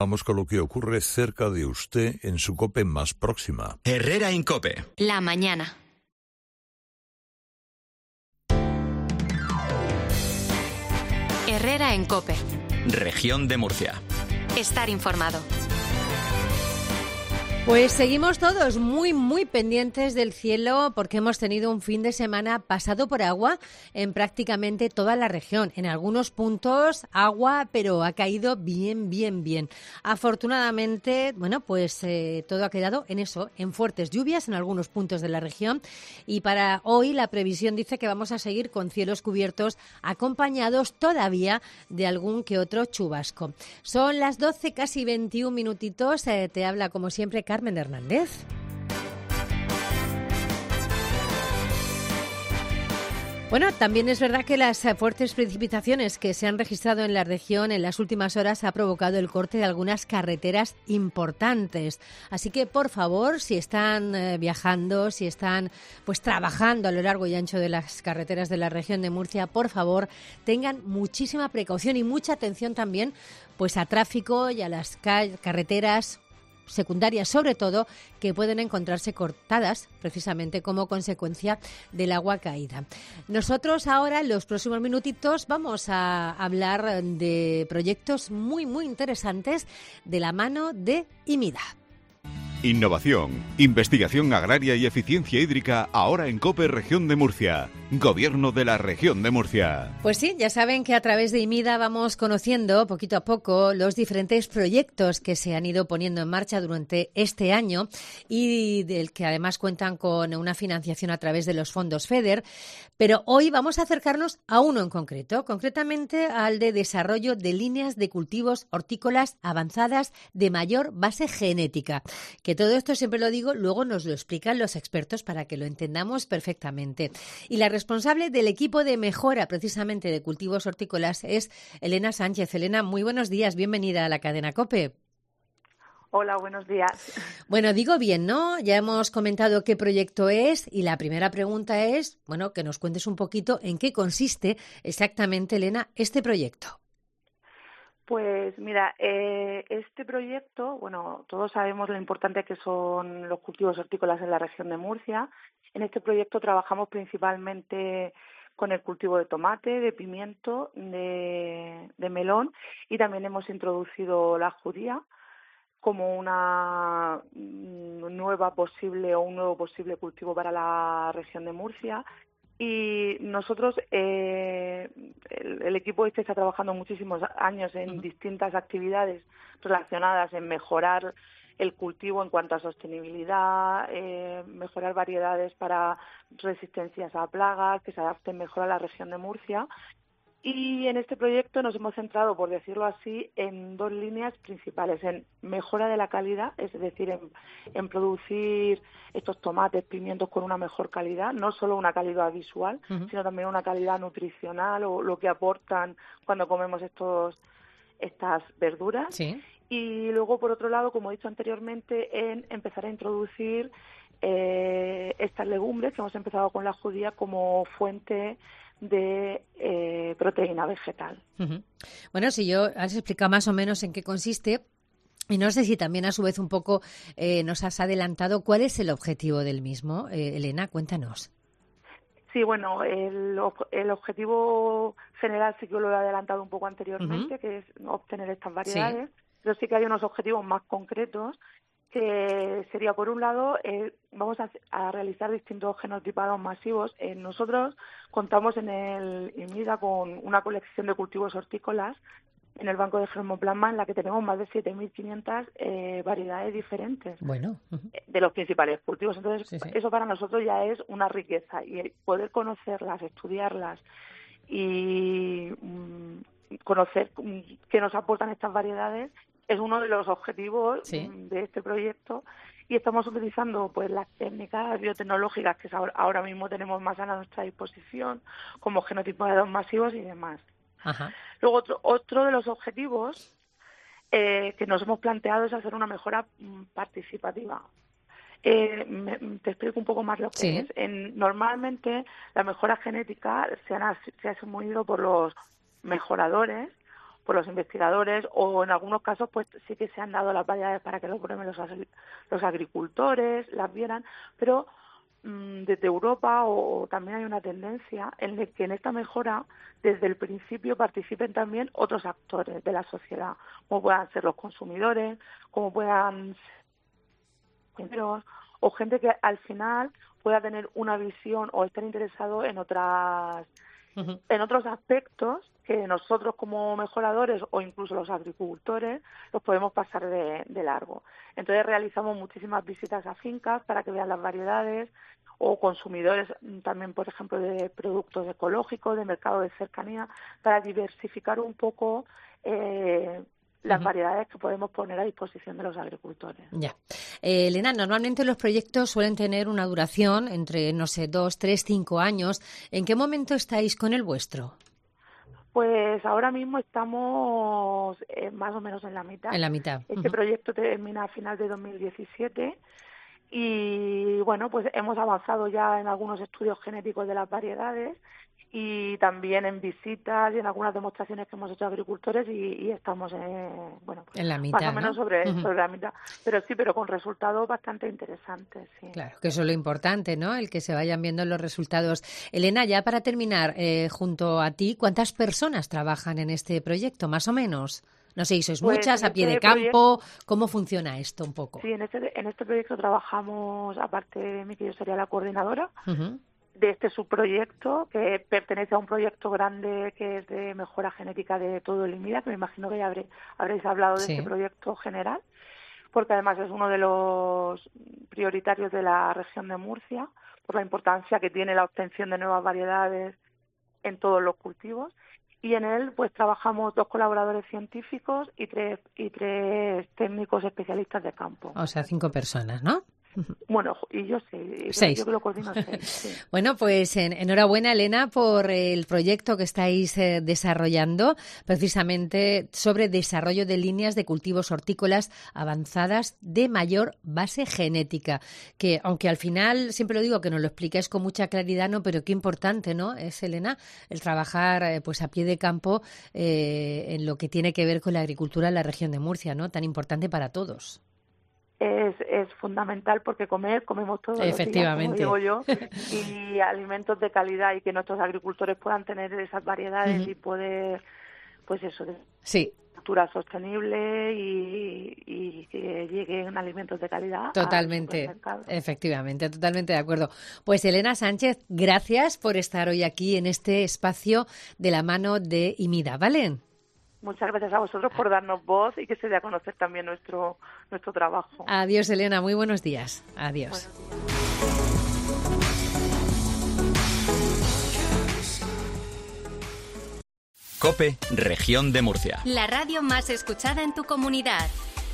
Vamos con lo que ocurre cerca de usted en su COPE más próxima. Herrera en COPE. La mañana. Herrera en COPE. Región de Murcia. Estar informado. Pues seguimos todos muy pendientes del cielo porque hemos tenido un fin de semana pasado por agua en prácticamente toda la región. En algunos puntos agua, pero ha caído bien. Afortunadamente, pues todo ha quedado en eso, en fuertes lluvias en algunos puntos de la región. Y para hoy la previsión dice que vamos a seguir con cielos cubiertos acompañados todavía de algún que otro chubasco. Son las 12, casi 21 minutitos. Te habla como siempre Carmen Hernández. Bueno, también es verdad que las fuertes precipitaciones que se han registrado en la región en las últimas horas ha provocado el corte de algunas carreteras importantes. Así que, por favor, si están viajando, si están trabajando a lo largo y ancho de las carreteras de la región de Murcia, por favor, tengan muchísima precaución y mucha atención también a tráfico y a las carreteras secundarias, sobre todo, que pueden encontrarse cortadas precisamente como consecuencia del agua caída. Nosotros ahora, en los próximos minutitos, vamos a hablar de proyectos muy interesantes de la mano de IMIDA. Innovación, investigación agraria y eficiencia hídrica ahora en COPE Región de Murcia. Gobierno de la Región de Murcia. Pues sí, ya saben que a través de IMIDA vamos conociendo poquito a poco los diferentes proyectos que se han ido poniendo en marcha durante este año y del que además cuentan con una financiación a través de los fondos FEDER. Pero hoy vamos a acercarnos a uno en concreto, concretamente al de desarrollo de líneas de cultivos hortícolas avanzadas de mayor base genética. Que todo esto, siempre lo digo, luego nos lo explican los expertos para que lo entendamos perfectamente. Y la responsable del equipo de mejora precisamente de cultivos hortícolas es Elena Sánchez. Elena, muy buenos días, bienvenida a la cadena COPE. Hola, buenos días. Bueno, digo bien, ¿no? Ya hemos comentado qué proyecto es y la primera pregunta es, que nos cuentes un poquito en qué consiste exactamente, Elena, este proyecto. Pues mira, este proyecto, todos sabemos lo importante que son los cultivos hortícolas en la región de Murcia. En este proyecto trabajamos principalmente con el cultivo de tomate, de pimiento, de melón y también hemos introducido la judía como una nueva posible o un nuevo posible cultivo para la región de Murcia. Y nosotros, el equipo está trabajando muchísimos años en distintas actividades relacionadas en mejorar el cultivo en cuanto a sostenibilidad, mejorar variedades para resistencias a plagas, que se adapten mejor a la región de Murcia. Y en este proyecto nos hemos centrado, por decirlo así, en dos líneas principales, en mejora de la calidad, es decir, en producir estos tomates, pimientos con una mejor calidad, no solo una calidad visual, sino también una calidad nutricional o lo que aportan cuando comemos estas verduras. Sí. Y luego, por otro lado, como he dicho anteriormente, en empezar a introducir estas legumbres, que hemos empezado con la judía como fuente de proteína vegetal. Uh-huh. Bueno, si yo has explicado más o menos en qué consiste, y no sé si también a su vez un poco nos has adelantado cuál es el objetivo del mismo. Elena, cuéntanos. Sí, bueno, el objetivo general sí que lo he adelantado un poco anteriormente, que es obtener estas variedades, pero sí que hay unos objetivos más concretos que sería, por un lado, vamos a realizar distintos genotipados masivos. Nosotros contamos en el IMIDA con una colección de cultivos hortícolas en el banco de germoplasma en la que tenemos más de 7.500 variedades diferentes de los principales cultivos. Entonces, eso para nosotros ya es una riqueza y poder conocerlas, estudiarlas y conocer qué nos aportan estas variedades es uno de los objetivos de este proyecto y estamos utilizando las técnicas biotecnológicas que ahora mismo tenemos más a nuestra disposición, como genotipados masivos y demás. Ajá. Luego otro de los objetivos que nos hemos planteado es hacer una mejora participativa. Te explico un poco más lo que es. Normalmente la mejora genética se ha asumido por los mejoradores por los investigadores, o en algunos casos pues sí que se han dado las variedades para que lo prueben los agricultores, las vieran, pero desde Europa o también hay una tendencia en la que en esta mejora desde el principio participen también otros actores de la sociedad, como puedan ser los consumidores, como puedan ser o gente que al final pueda tener una visión o estar interesado en otros aspectos que nosotros como mejoradores o incluso los agricultores los podemos pasar de largo. Entonces realizamos muchísimas visitas a fincas para que vean las variedades, o consumidores también, por ejemplo, de productos ecológicos, de mercado de cercanía, para diversificar un poco las variedades que podemos poner a disposición de los agricultores. Ya. Elena, normalmente los proyectos suelen tener una duración entre, 2, 3, 5 años. ¿En qué momento estáis con el vuestro? Pues ahora mismo estamos más o menos en la mitad. En la mitad. Este proyecto termina a final de 2017 y, bueno, pues hemos avanzado ya en algunos estudios genéticos de las variedades y también en visitas y en algunas demostraciones que hemos hecho a agricultores y estamos pues en la mitad, más o menos, ¿no? sobre la mitad, pero con resultados bastante interesantes, sí. Claro, que eso es lo importante, ¿no? El que se vayan viendo los resultados. Elena, ya para terminar, junto a ti, ¿cuántas personas trabajan en este proyecto, más o menos? No sé, ¿sois pues muchas, a pie de campo? ¿Cómo funciona esto un poco? Sí, en este proyecto trabajamos, aparte de mí, que yo sería la coordinadora, de este subproyecto, que pertenece a un proyecto grande que es de mejora genética de todo el IMIDA, que me imagino que ya habréis hablado de este proyecto general, porque además es uno de los prioritarios de la región de Murcia, por la importancia que tiene la obtención de nuevas variedades en todos los cultivos. Y en él pues trabajamos 2 colaboradores científicos y tres técnicos especialistas de campo. O sea, 5 personas, ¿no? Bueno, y yo 6. 6. Yo que lo coordino 6. Sí. Bueno, pues enhorabuena, Elena, por el proyecto que estáis desarrollando, precisamente sobre desarrollo de líneas de cultivos hortícolas avanzadas de mayor base genética, que aunque al final, siempre lo digo, que nos lo explicáis con mucha claridad, ¿no? Pero qué importante, ¿no? Es, Elena, el trabajar pues a pie de campo en lo que tiene que ver con la agricultura en la región de Murcia, ¿no? Tan importante para todos. Es fundamental porque comemos todos los días, como digo yo, y alimentos de calidad y que nuestros agricultores puedan tener esas variedades y poder, pues eso, de agricultura sostenible y que lleguen alimentos de calidad. Totalmente, efectivamente, totalmente de acuerdo. Pues Elena Sánchez, gracias por estar hoy aquí en este espacio de la mano de IMIDA, ¿vale? Muchas gracias a vosotros por darnos voz y que se dé a conocer también nuestro trabajo. Adiós, Elena. Muy buenos días. Adiós. COPE, Región de Murcia. La radio más escuchada en tu comunidad.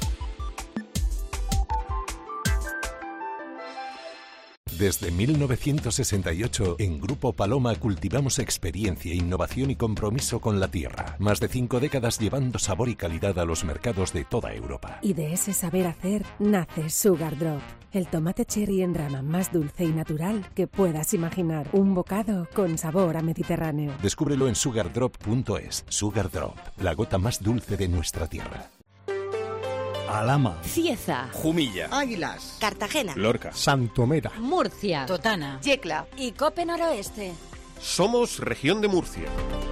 Desde 1968, en Grupo Paloma cultivamos experiencia, innovación y compromiso con la tierra. Más de 5 décadas llevando sabor y calidad a los mercados de toda Europa. Y de ese saber hacer nace Sugar Drop, el tomate cherry en rama más dulce y natural que puedas imaginar. Un bocado con sabor a Mediterráneo. Descúbrelo en sugardrop.es. Sugar Drop, la gota más dulce de nuestra tierra. Alhama, Cieza, Jumilla, Águilas, Cartagena, Lorca, Santomera, Murcia, Totana, Yecla y Cope Noroeste. Somos Región de Murcia.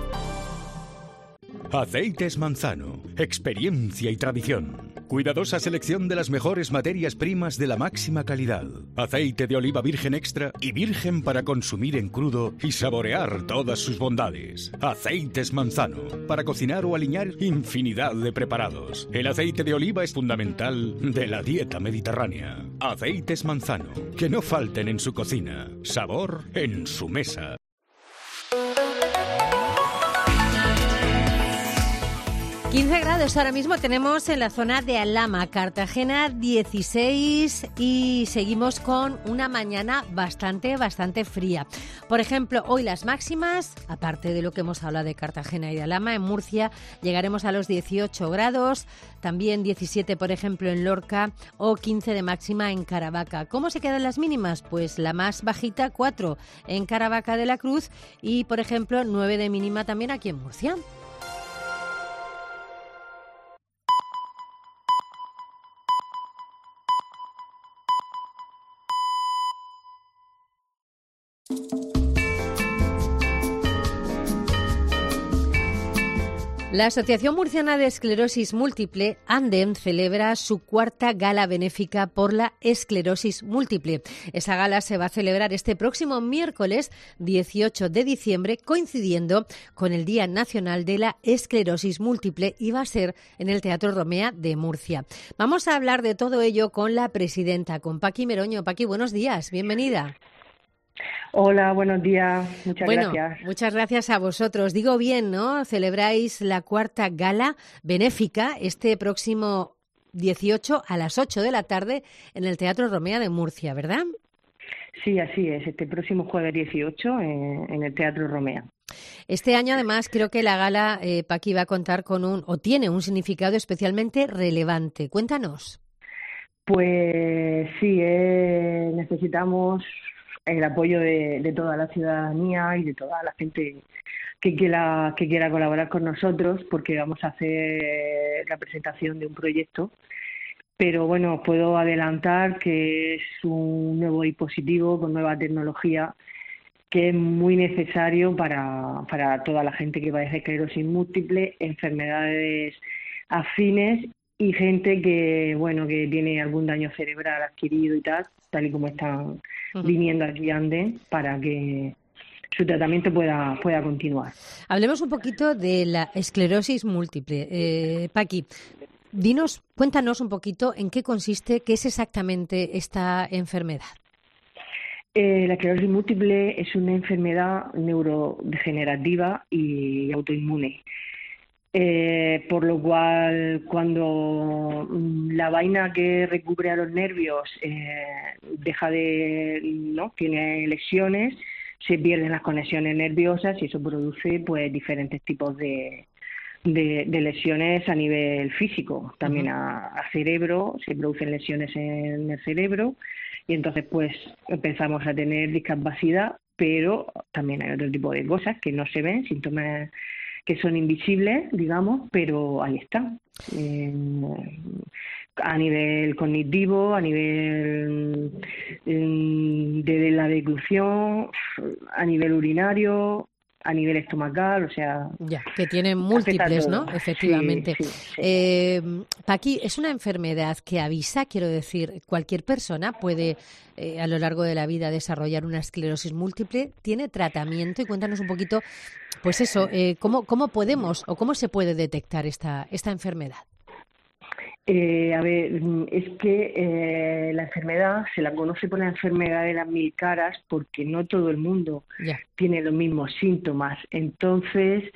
Aceites Manzano, experiencia y tradición. Cuidadosa selección de las mejores materias primas de la máxima calidad. Aceite de oliva virgen extra y virgen para consumir en crudo y saborear todas sus bondades. Aceites Manzano, para cocinar o aliñar infinidad de preparados. El aceite de oliva es fundamental de la dieta mediterránea. Aceites Manzano, que no falten en su cocina. Sabor en su mesa. $15 ahora mismo tenemos en la zona de Alhama, Cartagena 16 y seguimos con una mañana bastante fría. Por ejemplo, hoy las máximas, aparte de lo que hemos hablado de Cartagena y de Alhama, en Murcia llegaremos a los 18 grados, también 17 por ejemplo en Lorca o 15 de máxima en Caravaca. ¿Cómo se quedan las mínimas? Pues la más bajita 4 en Caravaca de la Cruz y por ejemplo 9 de mínima también aquí en Murcia. La Asociación Murciana de Esclerosis Múltiple, ANDEM, celebra su cuarta gala benéfica por la esclerosis múltiple. Esa gala se va a celebrar este próximo miércoles 18 de diciembre, coincidiendo con el Día Nacional de la Esclerosis Múltiple, y va a ser en el Teatro Romea de Murcia. Vamos a hablar de todo ello con la presidenta, con Paqui Meroño. Paqui, buenos días, bienvenida. Hola, buenos días. Muchas gracias. Muchas gracias a vosotros. Digo bien, ¿no? Celebráis la cuarta gala benéfica este próximo 18 a las 8 de la tarde en el Teatro Romea de Murcia, ¿verdad? Sí, así es. Este próximo jueves 18 en el Teatro Romea. Este año, además, creo que la gala, Paqui, va a contar con tiene un significado especialmente relevante. Cuéntanos. Pues sí, necesitamos el apoyo de toda la ciudadanía y de toda la gente que quiera colaborar con nosotros, porque vamos a hacer la presentación de un proyecto. Pero bueno, puedo adelantar que es un nuevo dispositivo con nueva tecnología que es muy necesario para toda la gente que padece esclerosis múltiple, enfermedades afines y gente que tiene algún daño cerebral adquirido y tal y como están viniendo aquí a ANDEM, para que su tratamiento pueda continuar. Hablemos un poquito de la esclerosis múltiple. Paqui, cuéntanos un poquito en qué consiste, qué es exactamente esta enfermedad. La esclerosis múltiple es una enfermedad neurodegenerativa y autoinmune. Por lo cual, cuando la vaina que recubre a los nervios tiene lesiones, se pierden las conexiones nerviosas y eso produce pues diferentes tipos de lesiones a nivel físico. También a cerebro, se producen lesiones en el cerebro y entonces pues empezamos a tener discapacidad, pero también hay otro tipo de cosas que no se ven, síntomas que son invisibles, digamos, pero ahí están. A nivel cognitivo, a nivel de la deglución, a nivel urinario, a nivel estomacal, o sea... Ya, que tienen múltiples, ¿no? Efectivamente. Sí. Paqui, es una enfermedad que avisa, quiero decir, cualquier persona puede a lo largo de la vida desarrollar una esclerosis múltiple, ¿tiene tratamiento? Y cuéntanos un poquito, pues eso, ¿cómo podemos o cómo se puede detectar esta enfermedad? Es que la enfermedad se la conoce por la enfermedad de las 1000 caras porque no todo el mundo tiene los mismos síntomas. Entonces,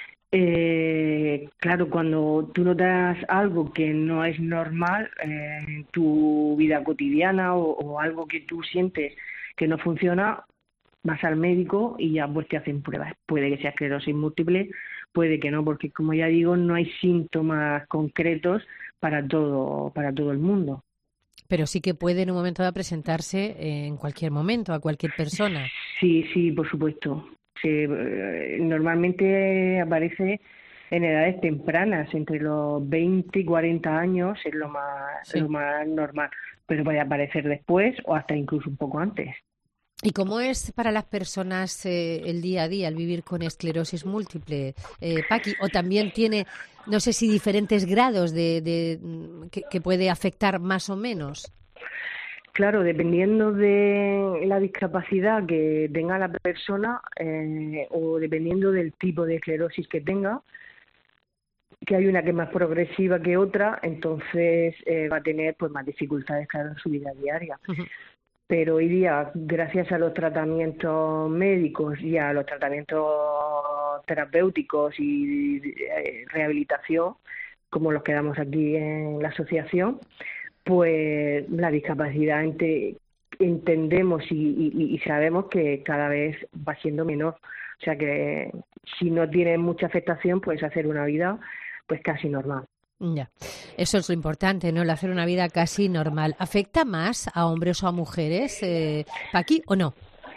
claro, cuando tú notas algo que no es normal en tu vida cotidiana o algo que tú sientes que no funciona, vas al médico y ya pues te hacen pruebas. Puede que sea esclerosis múltiple, puede que no, porque como ya digo, no hay síntomas concretos para todo el mundo. Pero sí que puede en un momento dado presentarse en cualquier momento, a cualquier persona. Sí, por supuesto. Normalmente aparece en edades tempranas, entre los 20 y 40 años es lo más normal, pero puede aparecer después o hasta incluso un poco antes. ¿Y cómo es para las personas el día a día, el vivir con esclerosis múltiple, Paqui? ¿O también tiene, no sé si diferentes grados que puede afectar más o menos? Claro, dependiendo de la discapacidad que tenga la persona o dependiendo del tipo de esclerosis que tenga, que hay una que es más progresiva que otra, entonces va a tener pues más dificultades, claro, en su vida diaria. Uh-huh. Pero hoy día, gracias a los tratamientos médicos y a los tratamientos terapéuticos y rehabilitación, como los que damos aquí en la asociación, pues la discapacidad entendemos y sabemos que cada vez va siendo menor. O sea que si no tienes mucha afectación, puedes hacer una vida pues casi normal. Ya, eso es lo importante, ¿no? El hacer una vida casi normal. ¿Afecta más a hombres o a mujeres, Paqui, o no?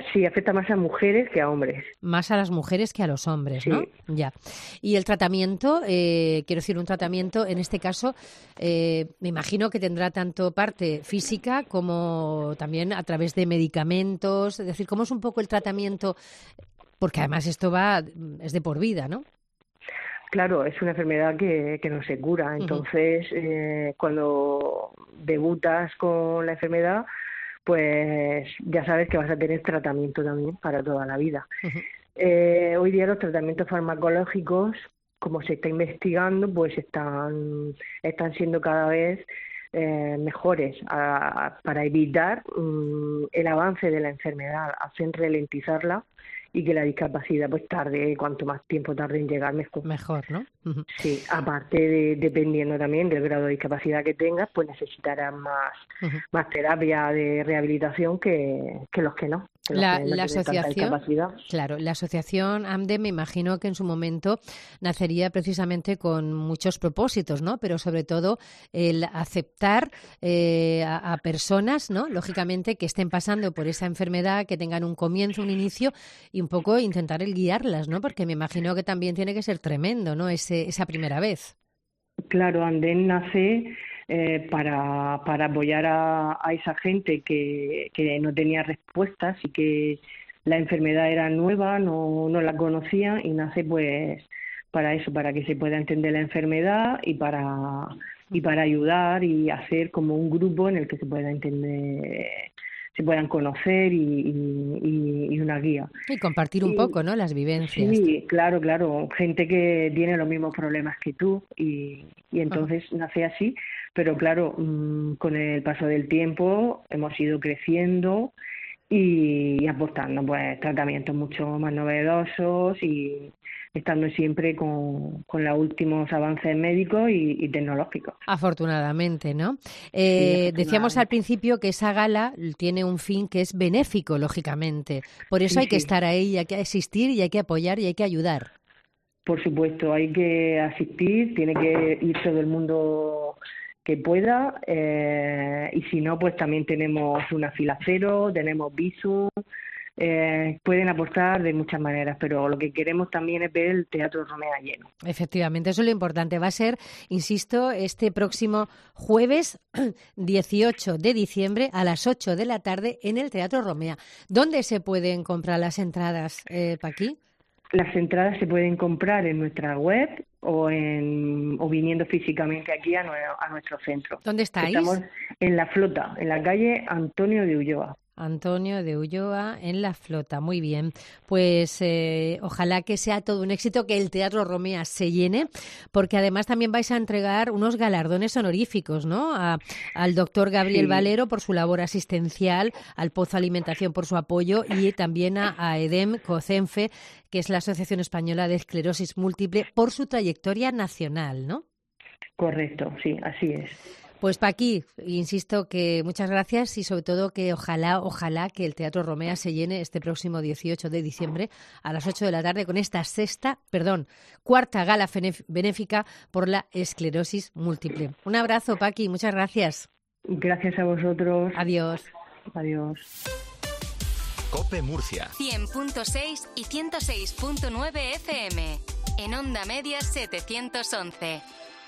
Sí, afecta más a mujeres que a hombres. Más a las mujeres que a los hombres, sí. ¿no? Ya. Y el tratamiento, quiero decir, un tratamiento, en este caso, me imagino que tendrá tanto parte física como también a través de medicamentos. Es decir, ¿cómo es un poco el tratamiento? Porque además esto es de por vida, ¿no? Claro, es una enfermedad que no se cura. Entonces, cuando debutas con la enfermedad, pues ya sabes que vas a tener tratamiento también para toda la vida. Hoy día los tratamientos farmacológicos, como se está investigando, pues están siendo cada vez mejores para evitar el avance de la enfermedad, hacen ralentizarla y que la discapacidad pues tarde, cuanto más tiempo tarde en llegar, mejor. Mejor, ¿no? Sí, aparte dependiendo también del grado de discapacidad que tengas, pues necesitarás más terapia de rehabilitación que los que no. La asociación, claro, la asociación AMDE me imagino que en su momento nacería precisamente con muchos propósitos, ¿no? Pero sobre todo el aceptar a personas, ¿no? Lógicamente que estén pasando por esa enfermedad, que tengan un comienzo, un inicio y un poco intentar el guiarlas, ¿no? Porque me imagino que también tiene que ser tremendo, ¿no? Esa primera vez. Claro, AMDEN nace para apoyar a esa gente que no tenía respuestas y que la enfermedad era nueva, no la conocían, y nace pues para eso, para que se pueda entender la enfermedad y para ayudar y hacer como un grupo en el que se pueda entender, se puedan conocer y una guía. Y compartir un poco, ¿no?, las vivencias. Sí, claro, gente que tiene los mismos problemas que tú y entonces nace así, pero claro, con el paso del tiempo hemos ido creciendo y aportando pues tratamientos mucho más novedosos y estando siempre con los últimos avances médicos y tecnológicos. Afortunadamente, ¿no? Decíamos al principio que esa gala tiene un fin que es benéfico, lógicamente. Por eso hay que estar ahí, hay que asistir y hay que apoyar y hay que ayudar. Por supuesto, hay que asistir, tiene que ir todo el mundo que pueda, y si no, pues también tenemos una fila cero, tenemos Bizum, pueden aportar de muchas maneras, pero lo que queremos también es ver el Teatro Romea lleno. Efectivamente, eso es lo importante. Va a ser, insisto, este próximo jueves 18 de diciembre a las 8 de la tarde en el Teatro Romea. ¿Dónde se pueden comprar las entradas, Paqui? Las entradas se pueden comprar en nuestra web o viniendo físicamente aquí a nuestro centro. ¿Dónde estáis? Estamos en La Flota, en la calle Antonio de Ulloa. Antonio de Ulloa en La Flota, muy bien. Pues ojalá que sea todo un éxito, que el Teatro Romea se llene, porque además también vais a entregar unos galardones honoríficos, ¿no? Al doctor Gabriel Valero por su labor asistencial, al Pozo Alimentación por su apoyo y también a EDEM COCENFE, que es la Asociación Española de Esclerosis Múltiple, por su trayectoria nacional, ¿no? Correcto, sí, así es. Pues Paqui, insisto que muchas gracias y sobre todo que ojalá que el Teatro Romea se llene este próximo 18 de diciembre a las 8 de la tarde con esta cuarta gala benéfica por la esclerosis múltiple. Un abrazo, Paqui, muchas gracias. Gracias a vosotros. Adiós. Adiós. COPE Murcia. 100.6 y 106.9 FM. En Onda Media 711.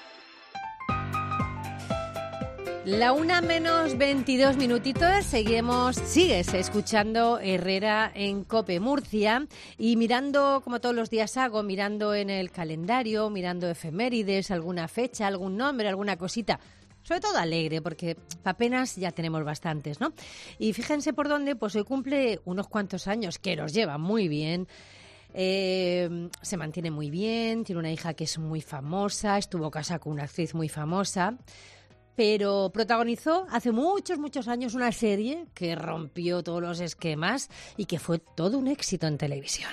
La 1:22 minutitos, sigues escuchando Herrera en COPE Murcia y mirando, como todos los días hago, mirando en el calendario, mirando efemérides, alguna fecha, algún nombre, alguna cosita, sobre todo alegre, porque apenas ya tenemos bastantes, ¿no? Y fíjense por dónde, pues hoy cumple unos cuantos años, que los lleva muy bien. Se mantiene muy bien, tiene una hija que es muy famosa, estuvo casada con una actriz muy famosa, pero protagonizó hace muchos años una serie que rompió todos los esquemas y que fue todo un éxito en televisión.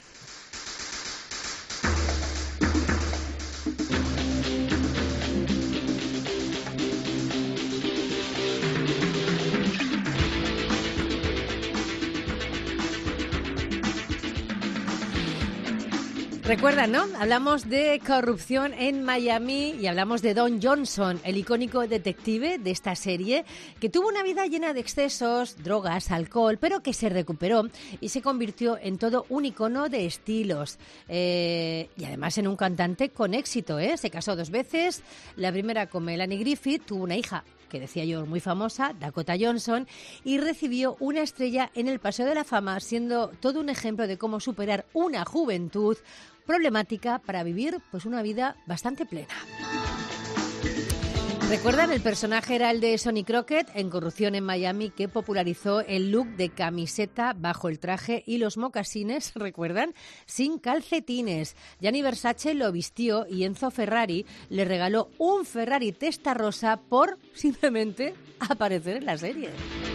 Recuerdan, ¿no? Hablamos de corrupción en Miami y hablamos de Don Johnson, el icónico detective de esta serie, que tuvo una vida llena de excesos, drogas, alcohol, pero que se recuperó y se convirtió en todo un icono de estilos. Y además en un cantante con éxito, ¿eh? Se casó 2 veces, la primera con Melanie Griffith, tuvo una hija que decía yo muy famosa, Dakota Johnson, y recibió una estrella en el Paseo de la Fama, siendo todo un ejemplo de cómo superar una juventud problemática para vivir pues una vida bastante plena. ¿Recuerdan? El personaje era el de Sonny Crockett en Corrupción en Miami, que popularizó el look de camiseta bajo el traje y los mocasines, ¿recuerdan? Sin calcetines. Gianni Versace lo vistió y Enzo Ferrari le regaló un Ferrari Testarossa por simplemente aparecer en la serie.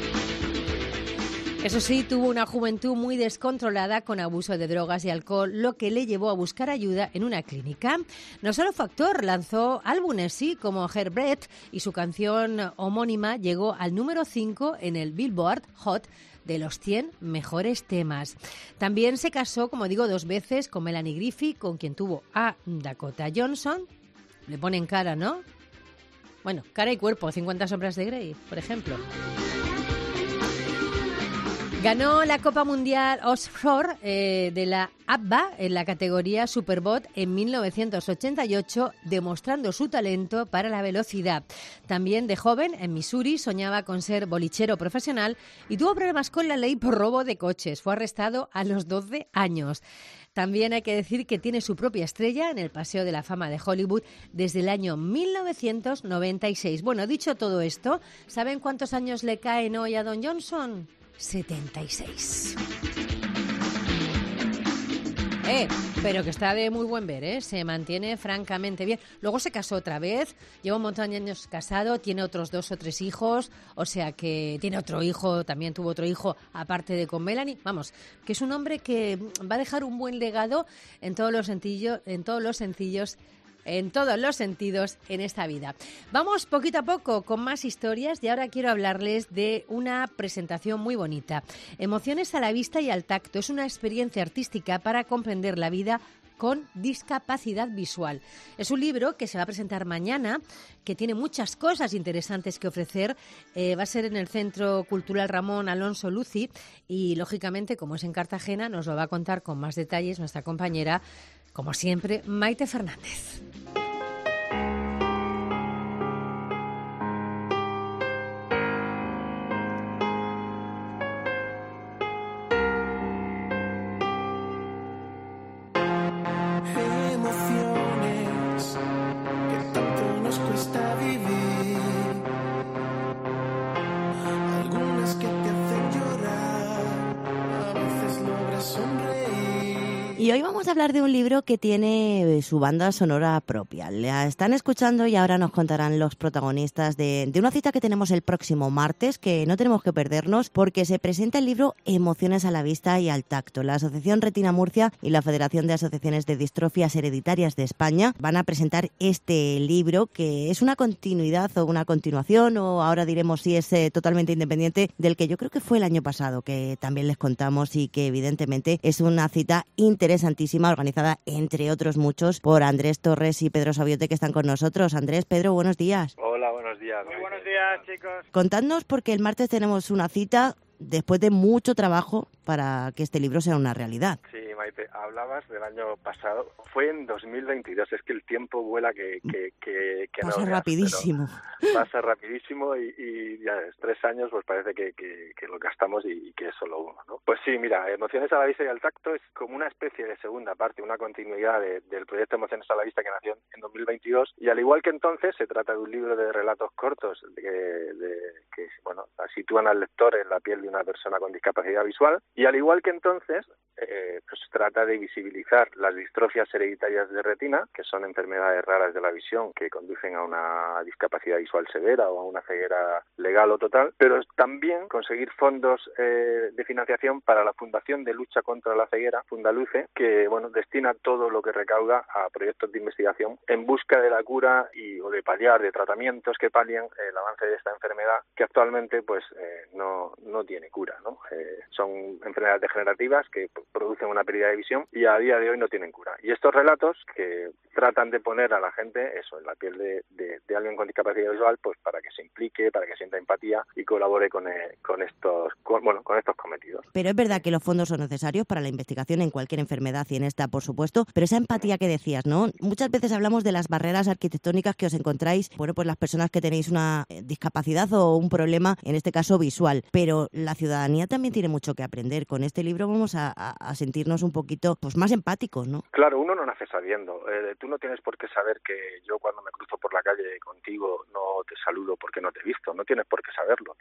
Eso sí, tuvo una juventud muy descontrolada con abuso de drogas y alcohol, lo que le llevó a buscar ayuda en una clínica. No solo fue actor, lanzó álbumes, sí, como Heartbreak, y su canción homónima llegó al número 5 en el Billboard Hot de los 100 mejores temas. También se casó, como digo, 2 veces con Melanie Griffith, con quien tuvo a Dakota Johnson. Le ponen cara, ¿no? Bueno, cara y cuerpo, 50 sombras de Grey, por ejemplo. Ganó la Copa Mundial Offshore de la ABBA en la categoría Superbot en 1988, demostrando su talento para la velocidad. También de joven, en Missouri, soñaba con ser bolichero profesional y tuvo problemas con la ley por robo de coches. Fue arrestado a los 12 años. También hay que decir que tiene su propia estrella en el Paseo de la Fama de Hollywood desde el año 1996. Bueno, dicho todo esto, ¿saben cuántos años le caen hoy a Don Johnson? 76. Pero que está de muy buen ver, ¿eh? Se mantiene francamente bien. Luego se casó otra vez, lleva un montón de años casado, tiene otros 2 o 3 hijos, o sea que tiene otro hijo, también tuvo otro hijo, aparte de con Melanie. Vamos, que es un hombre que va a dejar un buen legado en todos los sentidos en esta vida. Vamos poquito a poco con más historias y ahora quiero hablarles de una presentación muy bonita. Emociones a la vista y al tacto. Es una experiencia artística para comprender la vida con discapacidad visual. Es un libro que se va a presentar mañana, que tiene muchas cosas interesantes que ofrecer. Va a ser en el Centro Cultural Ramón Alonso Luci y, lógicamente, como es en Cartagena, nos lo va a contar con más detalles nuestra compañera, como siempre, Maite Fernández. Emociones que tanto nos cuesta vivir, algunas que te hacen llorar, a veces logras sonreír. Y hoy vamos a hablar de un libro que tiene su banda sonora propia. La están escuchando y ahora nos contarán los protagonistas de una cita que tenemos el próximo martes, que no tenemos que perdernos, porque se presenta el libro Emociones a la vista y al tacto. La Asociación Retina Murcia y la Federación de Asociaciones de Distrofias Hereditarias de España van a presentar este libro, que es una continuidad o una continuación, o ahora diremos si es totalmente independiente, del que yo creo que fue el año pasado, que también les contamos, y que evidentemente es una cita interesantísima, organizada, entre otros muchos, por Andrés Torres y Pedro Sabiote, que están con nosotros. Andrés, Pedro, buenos días. Hola, buenos días. Muy buenos días, chicos. Contadnos, porque el martes tenemos una cita después de mucho trabajo para que este libro sea una realidad. Sí, Maite, hablabas del año pasado. Fue en 2022. Es que el tiempo vuela que pasa no veas, rapidísimo. Pasa rapidísimo y ya es 3 años, pues parece que lo gastamos y que es solo uno, ¿no? Pues sí, mira, Emociones a la vista y al tacto es como una especie de segunda parte, una continuidad del proyecto Emociones a la vista, que nació en 2022, y al igual que entonces se trata de un libro de relatos cortos que bueno, sitúan al lector en la piel de una persona con discapacidad visual, y al igual que entonces pues trata de visibilizar las distrofias hereditarias de retina, que son enfermedades raras de la visión que conducen a una discapacidad visual severa o a una ceguera legal o total, pero también conseguir fondos de financiación para la Fundación de Lucha contra la Ceguera, Fundaluce, que bueno, destina todo lo que recauda a proyectos de investigación en busca de la cura o de paliar, de tratamientos que palien el avance de esta enfermedad, que actualmente pues no tiene cura, ¿no? Son enfermedades degenerativas que producen una pérdida de visión y a día de hoy no tienen cura. Y estos relatos que tratan de poner a la gente eso en la piel de alguien con discapacidad visual, pues para que se implique, para que sienta empatía y colabore con estos cometidos. Pero es verdad que los fondos son necesarios para la investigación en cualquier enfermedad y en esta, por supuesto, pero esa empatía que decías, ¿no? Muchas veces hablamos de las barreras arquitectónicas que os encontráis, bueno, pues las personas que tenéis una discapacidad o un problema, en este caso visual, pero la ciudadanía también tiene mucho que aprender. Con este libro vamos a sentirnos un poquito pues más empáticos, ¿no? Claro, uno no nace sabiendo. Tú no tienes por qué saber que yo cuando me cruzo por la calle contigo no te saludo porque no te he visto. No tienes por qué saberlo.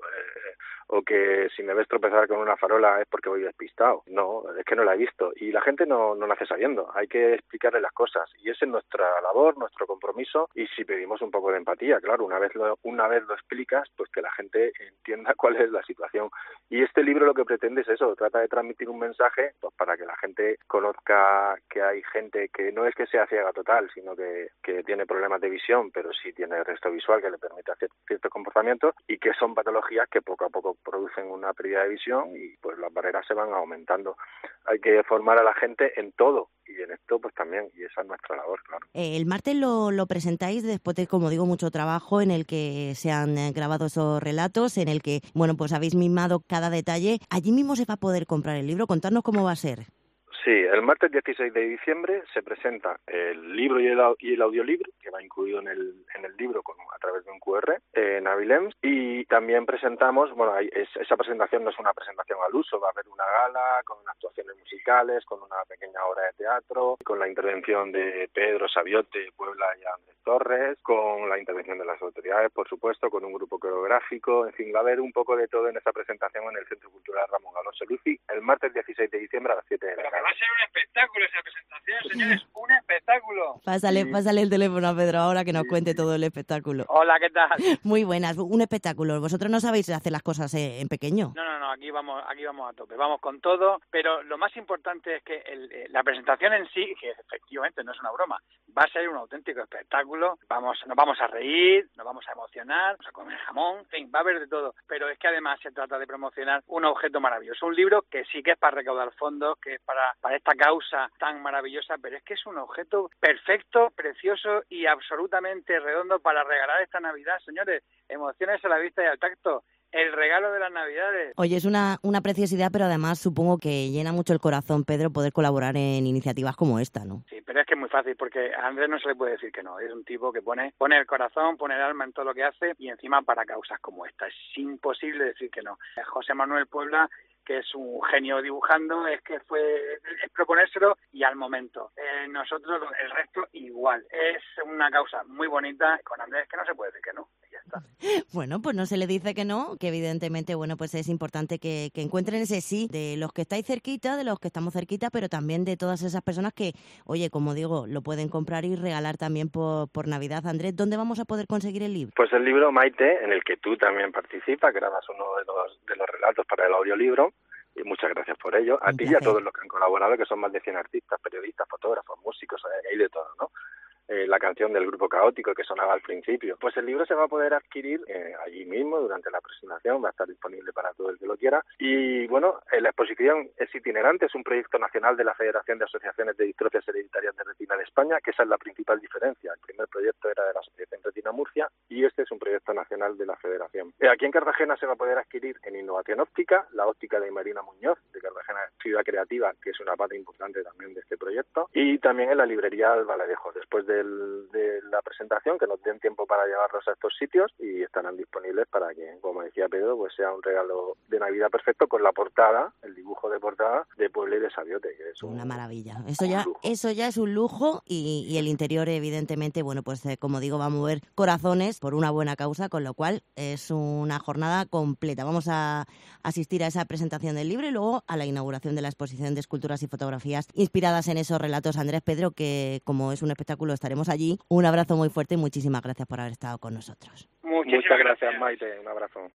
O que si me ves tropezar con una farola es porque voy despistado. No, es que no la he visto. Y la gente no nace sabiendo. Hay que explicarle las cosas. Y esa es nuestra labor, nuestro compromiso. Y si pedimos un poco de empatía, claro, una vez lo explicas, pues que la gente entienda cuál es la situación. Y este libro lo que pretende es eso, trata de transmitir un mensaje pues para que la gente conozca que hay gente que no es que sea ciega total, sino que tiene problemas de visión, pero sí tiene resto visual que le permite hacer ciertos comportamientos y que son patologías que poco a poco producen una pérdida de visión y pues las barreras se van aumentando. Hay que formar a la gente en todo y en esto pues también, y esa es nuestra labor, claro. El martes lo presentáis después de, como digo, mucho trabajo en el que se han grabado esos relatos, en el que, bueno, pues habéis mimado cada detalle. Allí mismo se va a poder comprar el libro. Contarnos cómo va a ser. Sí, el martes 16 de diciembre se presenta el libro y el audiolibro, que va incluido en el libro a través de un QR en Avilems, y también presentamos, esa presentación no es una presentación al uso, va a haber una gala con actuaciones musicales, con una pequeña obra de teatro, con la intervención de Pedro Sabiote, Puebla y Andrés Torres, con la intervención de las autoridades, por supuesto, con un grupo coreográfico, en fin, va a haber un poco de todo en esa presentación en el Centro Cultural Ramón Alonso Luci, el martes 16 de diciembre a las 7 de la tarde. Va a ser un espectáculo esa presentación, señores, un espectáculo. Pásale el teléfono a Pedro ahora que nos cuente todo el espectáculo. Hola, ¿qué tal? Muy buenas, un espectáculo. ¿Vosotros no sabéis hacer las cosas en pequeño? No, aquí vamos a tope, vamos con todo, pero lo más importante es que la presentación en sí, que efectivamente no es una broma, va a ser un auténtico espectáculo, nos vamos a reír, nos vamos a emocionar, vamos a comer jamón, en fin, va a haber de todo, pero es que además se trata de promocionar un objeto maravilloso, un libro que sí que es para recaudar fondos, que es para esta causa tan maravillosa, pero es que es un objeto perfecto, precioso y absolutamente redondo para regalar esta Navidad, señores, emociones a la vista y al tacto. El regalo de las Navidades. Oye, es una preciosidad, pero además supongo que llena mucho el corazón, Pedro, poder colaborar en iniciativas como esta, ¿no? Sí, pero es que es muy fácil, porque a Andrés no se le puede decir que no. Es un tipo que pone el corazón, pone el alma en todo lo que hace y encima para causas como esta. Es imposible decir que no. José Manuel Puebla, que es un genio dibujando, es proponérselo y al momento. Nosotros, el resto, igual. Es una causa muy bonita. Con Andrés que no se puede decir que no. Y ya está. Bueno, pues no se le dice que no, que evidentemente, bueno, pues es importante que encuentren ese sí de los que estáis cerquita, de los que estamos cerquita, pero también de todas esas personas que, oye, como digo, lo pueden comprar y regalar también por Navidad. Andrés, ¿dónde vamos a poder conseguir el libro? Pues el libro Maite, en el que tú también participas, grabas uno de los relatos para el audiolibro, y muchas gracias por ello. A ti y a todos los que han colaborado, que son más de 100 artistas, periodistas, fotógrafos, músicos, hay de todo, ¿no? La canción del Grupo Caótico que sonaba al principio. Pues el libro se va a poder adquirir allí mismo durante la presentación, va a estar disponible para todo el que lo quiera. Y bueno, la exposición es itinerante, es un proyecto nacional de la Federación de Asociaciones de Distrofias Hereditarias de Retina de España, que esa es la principal diferencia. El primer proyecto era de la Asociación Retina Murcia y este es un proyecto nacional de la Federación. Aquí en Cartagena se va a poder adquirir en Innovación Óptica, la óptica de Marina Muñoz, de Cartagena Ciudad Creativa, que es una parte importante también de este proyecto, y también en la librería Albaladejo, después de la presentación, que nos den tiempo para llevarlos a estos sitios y estarán disponibles para que, como decía Pedro, pues sea un regalo de Navidad perfecto con la portada, el dibujo de portada de Puebla y de Sabiote, que es una maravilla. Eso ya es un lujo y el interior, evidentemente, bueno, pues como digo, va a mover corazones por una buena causa, con lo cual es una jornada completa. Vamos a asistir a esa presentación del libro y luego a la inauguración de la exposición de esculturas y fotografías inspiradas en esos relatos. Andrés, Pedro, que como es un espectáculo estaremos allí. Un abrazo muy fuerte y muchísimas gracias por haber estado con nosotros. Muchas gracias, Maite. Un abrazo.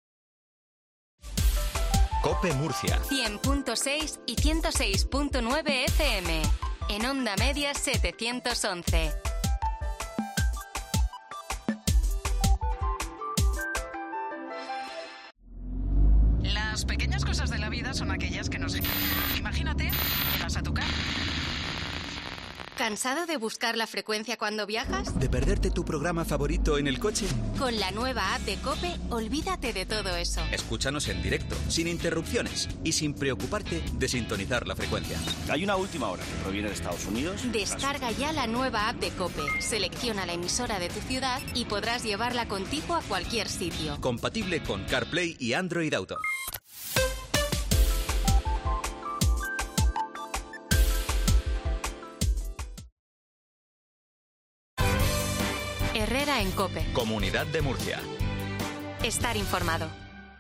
COPE Murcia 100.6 y 106.9 FM. En Onda Media 711. Las pequeñas cosas de la vida son aquellas que nos encantan. Imagínate que vas a tocar. ¿Cansado de buscar la frecuencia cuando viajas? ¿De perderte tu programa favorito en el coche? Con la nueva app de COPE, olvídate de todo eso. Escúchanos en directo, sin interrupciones y sin preocuparte de sintonizar la frecuencia. Hay una última hora que proviene de Estados Unidos. Descarga ya la nueva app de COPE, selecciona la emisora de tu ciudad y podrás llevarla contigo a cualquier sitio. Compatible con CarPlay y Android Auto. Herrera en COPE. Comunidad de Murcia. Estar informado.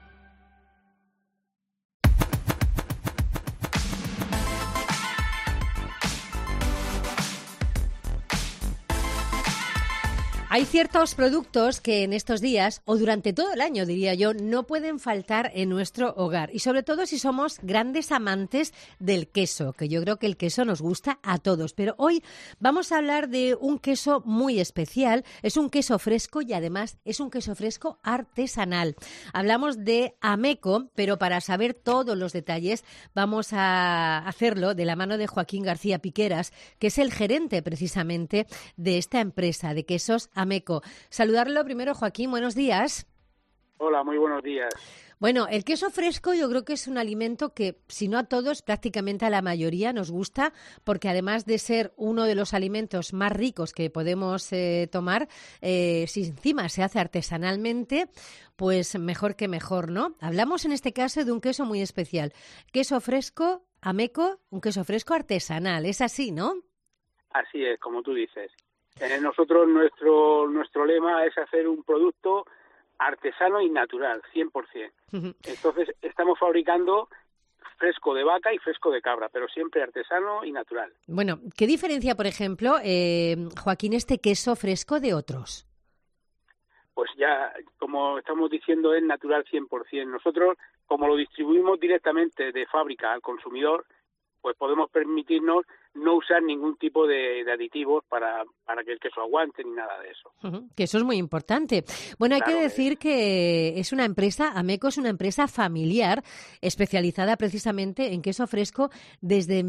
Hay ciertos productos que en estos días, o durante todo el año, diría yo, no pueden faltar en nuestro hogar. Y sobre todo si somos grandes amantes del queso, que yo creo que el queso nos gusta a todos. Pero hoy vamos a hablar de un queso muy especial. Es un queso fresco y además es un queso fresco artesanal. Hablamos de Ameco, pero para saber todos los detalles vamos a hacerlo de la mano de Joaquín García Piqueras, que es el gerente precisamente de esta empresa de quesos Ameco. Saludarlo primero, Joaquín, buenos días. Hola, muy buenos días. Bueno, el queso fresco yo creo que es un alimento que, si no a todos, prácticamente a la mayoría nos gusta, porque además de ser uno de los alimentos más ricos que podemos tomar, si encima se hace artesanalmente, pues mejor que mejor, ¿no? Hablamos en este caso de un queso muy especial. Queso fresco, Ameco, un queso fresco artesanal, es así, ¿no? Así es, como tú dices. Nosotros, nuestro lema es hacer un producto artesano y natural, 100%. Entonces, estamos fabricando fresco de vaca y fresco de cabra, pero siempre artesano y natural. Bueno, ¿qué diferencia, por ejemplo, Joaquín, este queso fresco de otros? Pues ya, como estamos diciendo, es natural 100%. Nosotros, como lo distribuimos directamente de fábrica al consumidor, pues podemos permitirnos no usar ningún tipo de aditivos para que el queso aguante ni nada de eso. Que eso es muy importante. Bueno, hay Claro que decir que es una empresa, Ameco es una empresa familiar especializada precisamente en queso fresco desde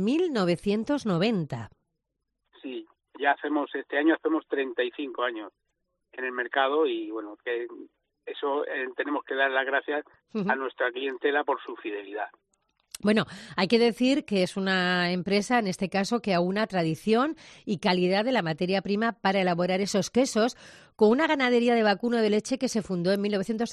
1990. Sí, este año hacemos 35 años en el mercado y bueno, que eso tenemos que dar las gracias a nuestra clientela por su fidelidad. Bueno, hay que decir que es una empresa, en este caso, que aúna tradición y calidad de la materia prima para elaborar esos quesos, con una ganadería de vacuno de leche que se fundó en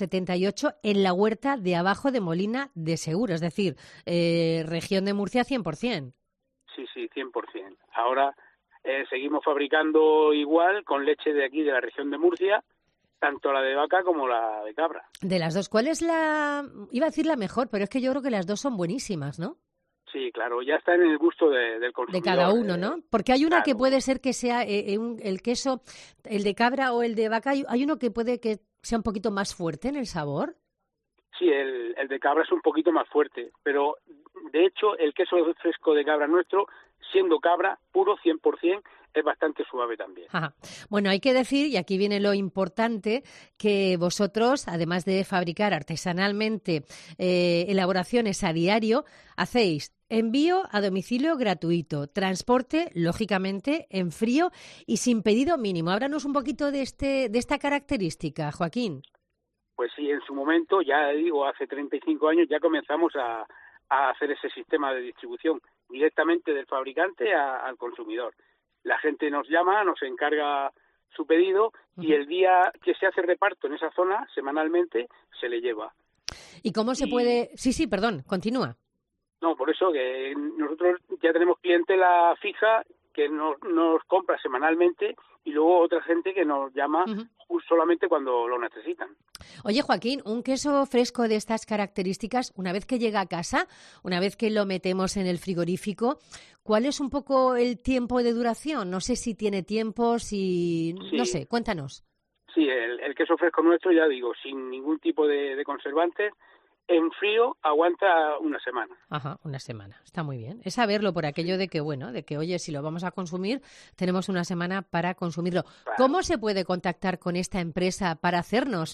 1978 en la huerta de abajo de Molina de Segura, es decir, región de Murcia 100%. Sí, 100%. Ahora seguimos fabricando igual con leche de aquí, de la región de Murcia, tanto la de vaca como la de cabra. De las dos, ¿cuál es iba a decir la mejor, pero es que yo creo que las dos son buenísimas, ¿no? Sí, claro, ya está en el gusto del consumidor. De cada uno, ¿no? Porque hay una claro. que puede ser que sea el queso, el de cabra o el de vaca, hay uno que puede que sea un poquito más fuerte en el sabor. Sí, el de cabra es un poquito más fuerte, pero de hecho el queso fresco de cabra nuestro, siendo cabra puro 100%, es bastante suave también. Ajá. Bueno, hay que decir, y aquí viene lo importante, que vosotros, además de fabricar artesanalmente elaboraciones a diario, hacéis envío a domicilio gratuito, transporte, lógicamente, en frío y sin pedido mínimo. Háblanos un poquito de esta característica, Joaquín. Pues sí, en su momento, ya digo, hace 35 años ya comenzamos a hacer ese sistema de distribución directamente del fabricante al consumidor. La gente nos llama, nos encarga su pedido y el día que se hace reparto en esa zona, semanalmente, se le lleva. ¿Y cómo se puede...? Sí, perdón, continúa. No, por eso que nosotros ya tenemos clientela fija que nos compra semanalmente y luego otra gente que nos llama solamente cuando lo necesitan. Oye, Joaquín, un queso fresco de estas características, una vez que llega a casa, una vez que lo metemos en el frigorífico, ¿cuál es un poco el tiempo de duración? No sé si tiene tiempo, no sé, cuéntanos. Sí, el queso fresco nuestro, ya digo, sin ningún tipo de conservantes, en frío aguanta una semana. Ajá, una semana. Está muy bien. Es saberlo por aquello de que, oye, si lo vamos a consumir, tenemos una semana para consumirlo. Claro. ¿Cómo se puede contactar con esta empresa para hacernos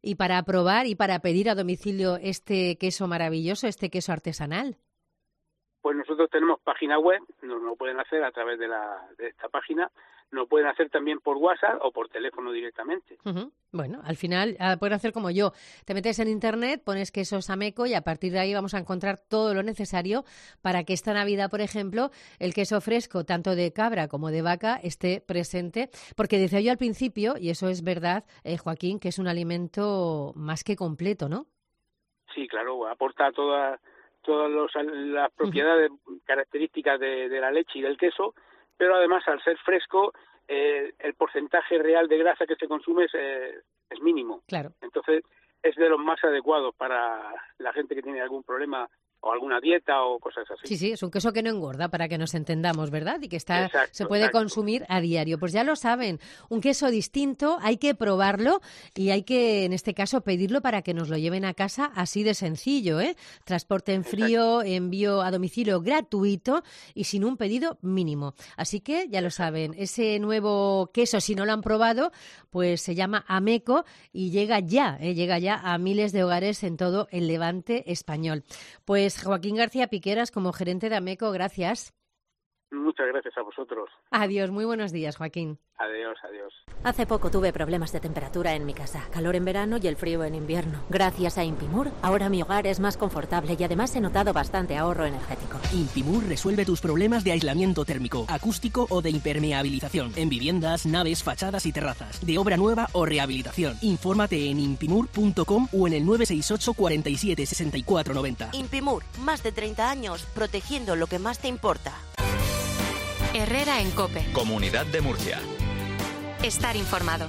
Y para probar y para pedir a domicilio este queso maravilloso, este queso artesanal. Pues nosotros tenemos página web, nos lo pueden hacer a través de esta página, lo pueden hacer también por WhatsApp o por teléfono directamente. Uh-huh. Bueno, al final pueden hacer como yo. Te metes en Internet, pones quesos Ameco y a partir de ahí vamos a encontrar todo lo necesario para que esta Navidad, por ejemplo, el queso fresco, tanto de cabra como de vaca, esté presente. Porque decía yo al principio, y eso es verdad, Joaquín, que es un alimento más que completo, ¿no? Sí, claro, aporta todas las propiedades, características de la leche y del queso, pero además al ser fresco el porcentaje real de grasa que se consume es mínimo. Claro. Entonces es de los más adecuados para la gente que tiene algún problema o alguna dieta o cosas así. Sí, es un queso que no engorda, para que nos entendamos, ¿verdad? Y que se puede exacto. consumir a diario. Pues ya lo saben, un queso distinto, hay que probarlo y hay que, en este caso, pedirlo para que nos lo lleven a casa, así de sencillo, ¿eh? Transporte en frío, envío a domicilio gratuito y sin un pedido mínimo. Así que ya lo saben, ese nuevo queso, si no lo han probado, pues se llama Ameco y llega ya a miles de hogares en todo el Levante español. Pues Joaquín García Piqueras, como gerente de Ameco, gracias. Muchas gracias a vosotros. Adiós, muy buenos días, Joaquín. Adiós, adiós. Hace poco tuve problemas de temperatura en mi casa, calor en verano y el frío en invierno. Gracias a Impimur, ahora mi hogar es más confortable y además he notado bastante ahorro energético. Impimur resuelve tus problemas de aislamiento térmico, acústico o de impermeabilización en viviendas, naves, fachadas y terrazas, de obra nueva o rehabilitación. Infórmate en impimur.com o en el 968 47 64 90. Impimur, más de 30 años protegiendo lo que más te importa. Herrera en COPE. Comunidad de Murcia. Estar informado.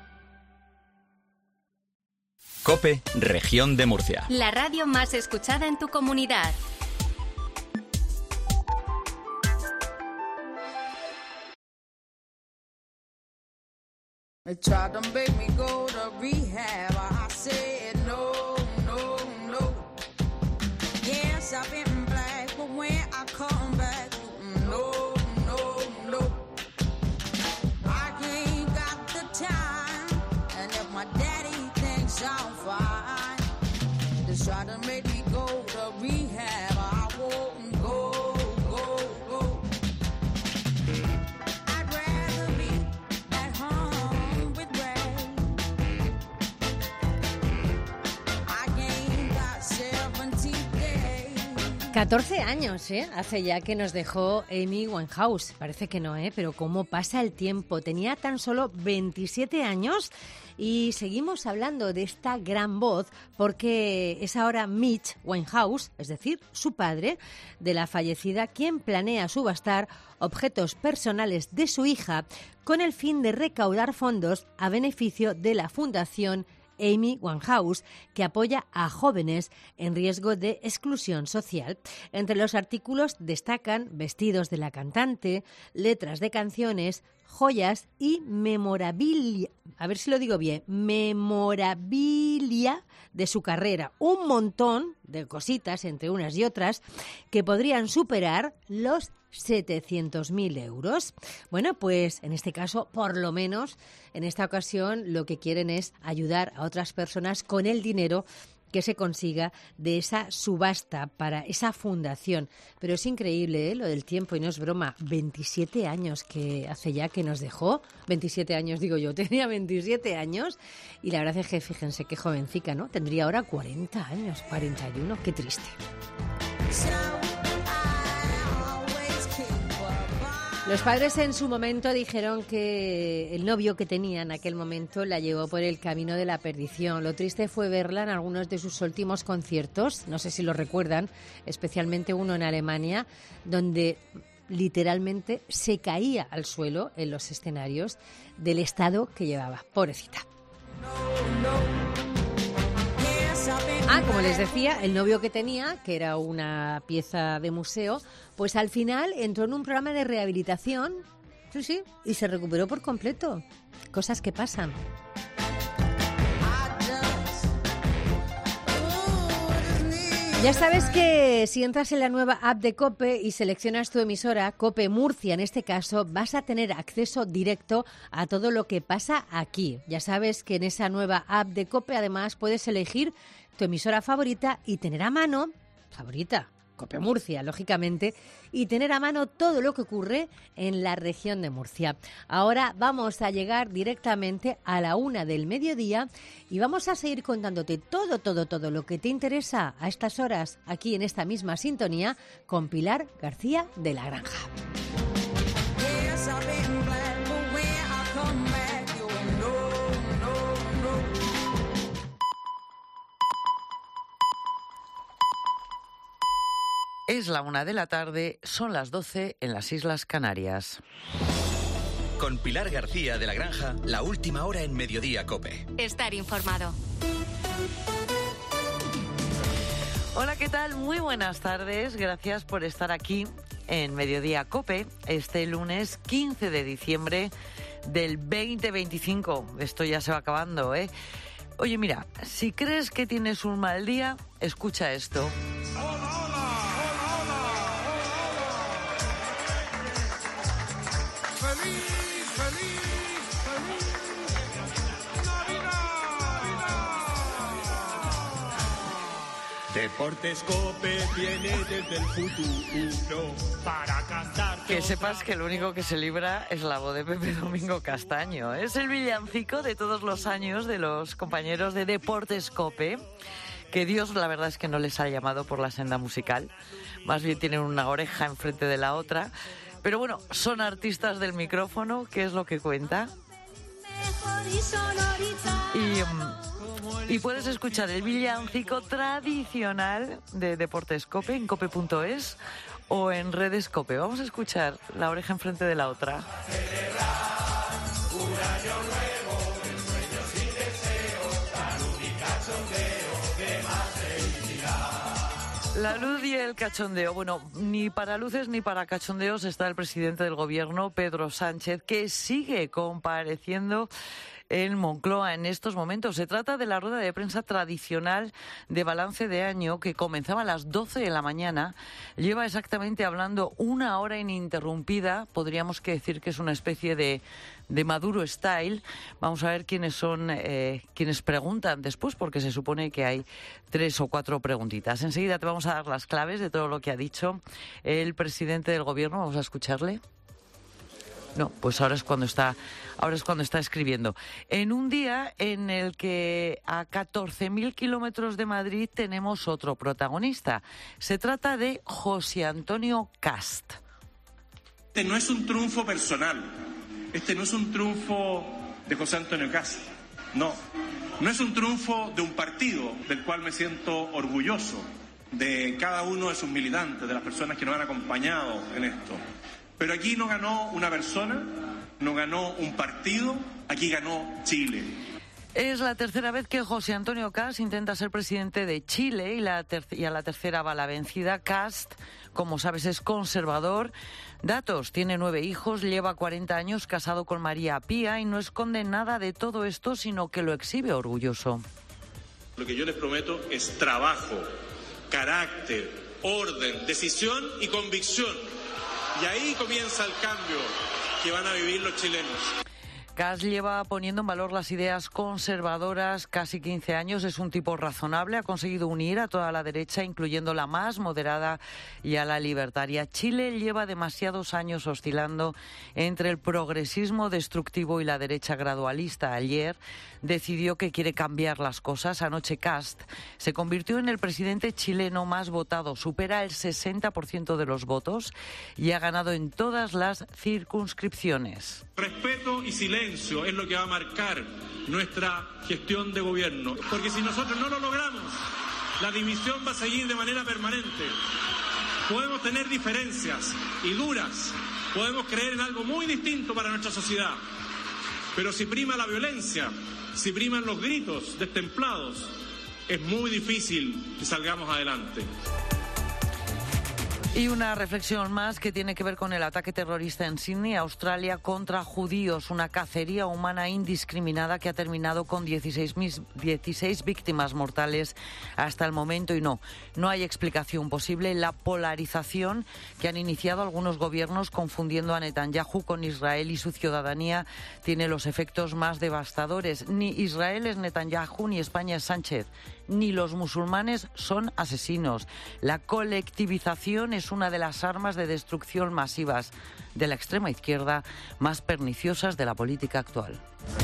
COPE, Región de Murcia. La radio más escuchada en tu comunidad. They tried to make me go to rehab. I said no, no, no. Yes, I've been black, but when I come back, no, no, no. I ain't got the time, and if my daddy thinks I'm fine, they try to make me go to rehab. I won't go, go, go. I'd rather be at home with Ray. I ain't got 70 days. 14 años, hace ya que nos dejó Amy Winehouse. Parece que no, pero cómo pasa el tiempo. Tenía tan solo 27 años y seguimos hablando de esta gran voz porque es ahora Mitch Winehouse, es decir, su padre, de la fallecida, quien planea subastar objetos personales de su hija con el fin de recaudar fondos a beneficio de la Fundación Amy Winehouse, que apoya a jóvenes en riesgo de exclusión social. Entre los artículos destacan vestidos de la cantante, letras de canciones, joyas y memorabilia, a ver si lo digo bien, memorabilia de su carrera. Un montón de cositas entre unas y otras que podrían superar los 700.000 euros. Bueno, pues en este caso, por lo menos en esta ocasión, lo que quieren es ayudar a otras personas con el dinero que se consiga de esa subasta para esa fundación. Pero es increíble, lo del tiempo, y no es broma. 27 años que hace ya que nos dejó. 27 años, digo yo. Tenía 27 años y la verdad es que fíjense qué jovencica, ¿no? Tendría ahora 40 años, 41. Qué triste. Los padres en su momento dijeron que el novio que tenía en aquel momento la llevó por el camino de la perdición. Lo triste fue verla en algunos de sus últimos conciertos, no sé si lo recuerdan, especialmente uno en Alemania, donde literalmente se caía al suelo en los escenarios del estado que llevaba. Pobrecita. Como les decía, el novio que tenía, que era una pieza de museo, pues al final entró en un programa de rehabilitación, sí, y se recuperó por completo. Cosas que pasan. Ya sabes que si entras en la nueva app de COPE y seleccionas tu emisora, COPE Murcia en este caso, vas a tener acceso directo a todo lo que pasa aquí. Ya sabes que en esa nueva app de COPE además puedes elegir tu emisora favorita y tener a mano, COPE Murcia, lógicamente, y tener a mano todo lo que ocurre en la región de Murcia. Ahora vamos a llegar directamente a la 1 del mediodía y vamos a seguir contándote todo lo que te interesa a estas horas, aquí en esta misma sintonía, con Pilar García de la Granja. Es la 1 de la tarde, son las 12 en las Islas Canarias. Con Pilar García de la Granja, la última hora en Mediodía COPE. Estar informado. Hola, ¿qué tal? Muy buenas tardes. Gracias por estar aquí en Mediodía COPE, este lunes 15 de diciembre del 2025. Esto ya se va acabando, ¿eh? Oye, mira, si crees que tienes un mal día, escucha esto. Deportes COPE viene desde el futuro para cantar. Que sepas que el único que se libra es la voz de Pepe Domingo Castaño. Es el villancico de todos los años de los compañeros de Deportes COPE, que Dios la verdad es que no les ha llamado por la senda musical. Más bien tienen una oreja enfrente de la otra. Pero bueno, son artistas del micrófono, que es lo que cuenta. Y puedes escuchar el villancico tradicional de Deportes COPE en cope.es o en redes COPE. Vamos a escuchar la oreja enfrente de la otra. La luz y el cachondeo. Bueno, ni para luces ni para cachondeos está el presidente del gobierno, Pedro Sánchez, que sigue compareciendo en Moncloa en estos momentos. Se trata de la rueda de prensa tradicional de balance de año que comenzaba a las 12 de la mañana. Lleva exactamente hablando 1 hora ininterrumpida. Podríamos decir que es una especie de Maduro style. Vamos a ver quiénes son quienes preguntan después, porque se supone que hay 3 o 4 preguntitas. Enseguida te vamos a dar las claves de todo lo que ha dicho el presidente del gobierno. Vamos a escucharle. No, pues ahora es cuando está escribiendo. En un día en el que a 14.000 kilómetros de Madrid tenemos otro protagonista. Se trata de José Antonio Cast. Este no es un triunfo personal. Este no es un triunfo de José Antonio Cast. No es un triunfo de un partido del cual me siento orgulloso, de cada uno de sus militantes, de las personas que nos han acompañado en esto. Pero aquí no ganó una persona, no ganó un partido, aquí ganó Chile. Es la tercera vez que José Antonio Cast intenta ser presidente de Chile y a la tercera va la vencida. Cast, como sabes, es conservador. Datos, tiene 9 hijos, lleva 40 años casado con María Pía y no esconde nada de todo esto, sino que lo exhibe orgulloso. Lo que yo les prometo es trabajo, carácter, orden, decisión y convicción. Y ahí comienza el cambio que van a vivir los chilenos. Cast lleva poniendo en valor las ideas conservadoras casi 15 años. Es un tipo razonable, ha conseguido unir a toda la derecha, incluyendo la más moderada y a la libertaria. Chile lleva demasiados años oscilando entre el progresismo destructivo y la derecha gradualista. Ayer decidió que quiere cambiar las cosas. Anoche Cast se convirtió en el presidente chileno más votado. Supera el 60% de los votos y ha ganado en todas las circunscripciones. Respeto y silencio es lo que va a marcar nuestra gestión de gobierno, porque si nosotros no lo logramos, la división va a seguir de manera permanente. Podemos tener diferencias y duras, podemos creer en algo muy distinto para nuestra sociedad, pero si prima la violencia, si priman los gritos destemplados, es muy difícil que salgamos adelante. Y una reflexión más que tiene que ver con el ataque terrorista en Sydney, Australia, contra judíos. Una cacería humana indiscriminada que ha terminado con 16 víctimas mortales hasta el momento. Y no hay explicación posible. La polarización que han iniciado algunos gobiernos confundiendo a Netanyahu con Israel y su ciudadanía tiene los efectos más devastadores. Ni Israel es Netanyahu, ni España es Sánchez, ni los musulmanes son asesinos. La colectivización es una de las armas de destrucción masivas de la extrema izquierda más perniciosas de la política actual.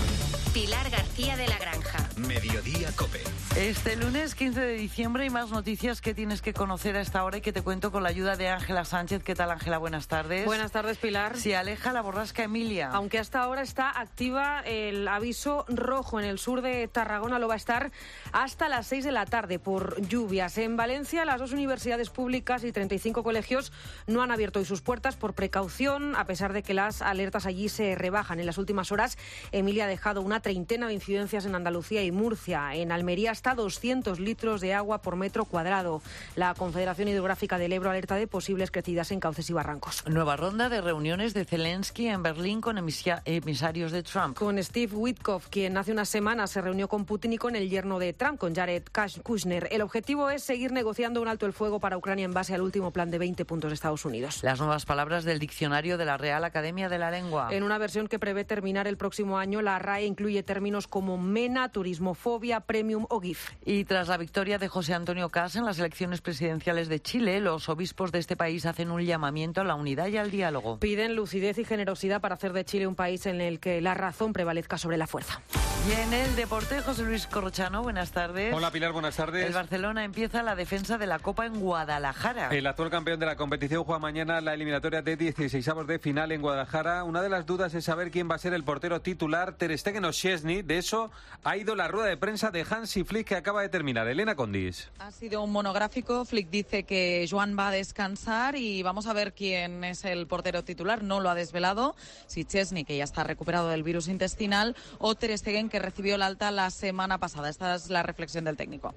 Pilar García de la Granja. Mediodía COPE. Este lunes 15 de diciembre hay más noticias que tienes que conocer a esta hora y que te cuento con la ayuda de Ángela Sánchez. ¿Qué tal, Ángela? Buenas tardes. Buenas tardes, Pilar. Se aleja la borrasca Emilia. Aunque hasta ahora está activa el aviso rojo en el sur de Tarragona, lo va a estar hasta las 6 de la tarde por lluvias. En Valencia, las 2 universidades públicas y 35 colegios no han abierto hoy sus puertas por precaución, a pesar de que las alertas allí se rebajan. En las últimas horas, Emilia ha dejado una treintena de incidencias en Andalucía y Murcia. En Almería hasta 200 litros de agua por metro cuadrado. La Confederación Hidrográfica del Ebro alerta de posibles crecidas en cauces y barrancos. Nueva ronda de reuniones de Zelensky en Berlín con emisarios de Trump. Con Steve Witkoff, quien hace unas semanas se reunió con Putin y con el yerno de Trump, con Jared Kushner. El objetivo es seguir negociando un alto el fuego para Ucrania en base al último plan de 20 puntos de Estados Unidos. Las nuevas palabras del diccionario de la Real Academia de la Lengua. En una versión que prevé terminar el próximo año, la RAE incluye términos como mena, turismofobia, premium o GIF. Y tras la victoria de José Antonio Caz en las elecciones presidenciales de Chile, los obispos de este país hacen un llamamiento a la unidad y al diálogo. Piden lucidez y generosidad para hacer de Chile un país en el que la razón prevalezca sobre la fuerza. Y en el deporte, José Luis Corrochano, buenas tardes. Hola, Pilar, buenas tardes. El Barcelona empieza la defensa de la Copa en Guadalajara. El actual campeón de la competición juega mañana la eliminatoria de 16avos de final en Guadalajara. Una de las dudas es saber quién va a ser el portero titular, Ter Stegen o Szczęsny. De eso ha ido la rueda de prensa de Hansi Flick que acaba de terminar. Elena Condis. Ha sido un monográfico. Flick dice que Joan va a descansar y vamos a ver quién es el portero titular. No lo ha desvelado. Si Szczęsny, que ya está recuperado del virus intestinal, o Ter Stegen, que recibió el alta la semana pasada. Esta es la reflexión del técnico.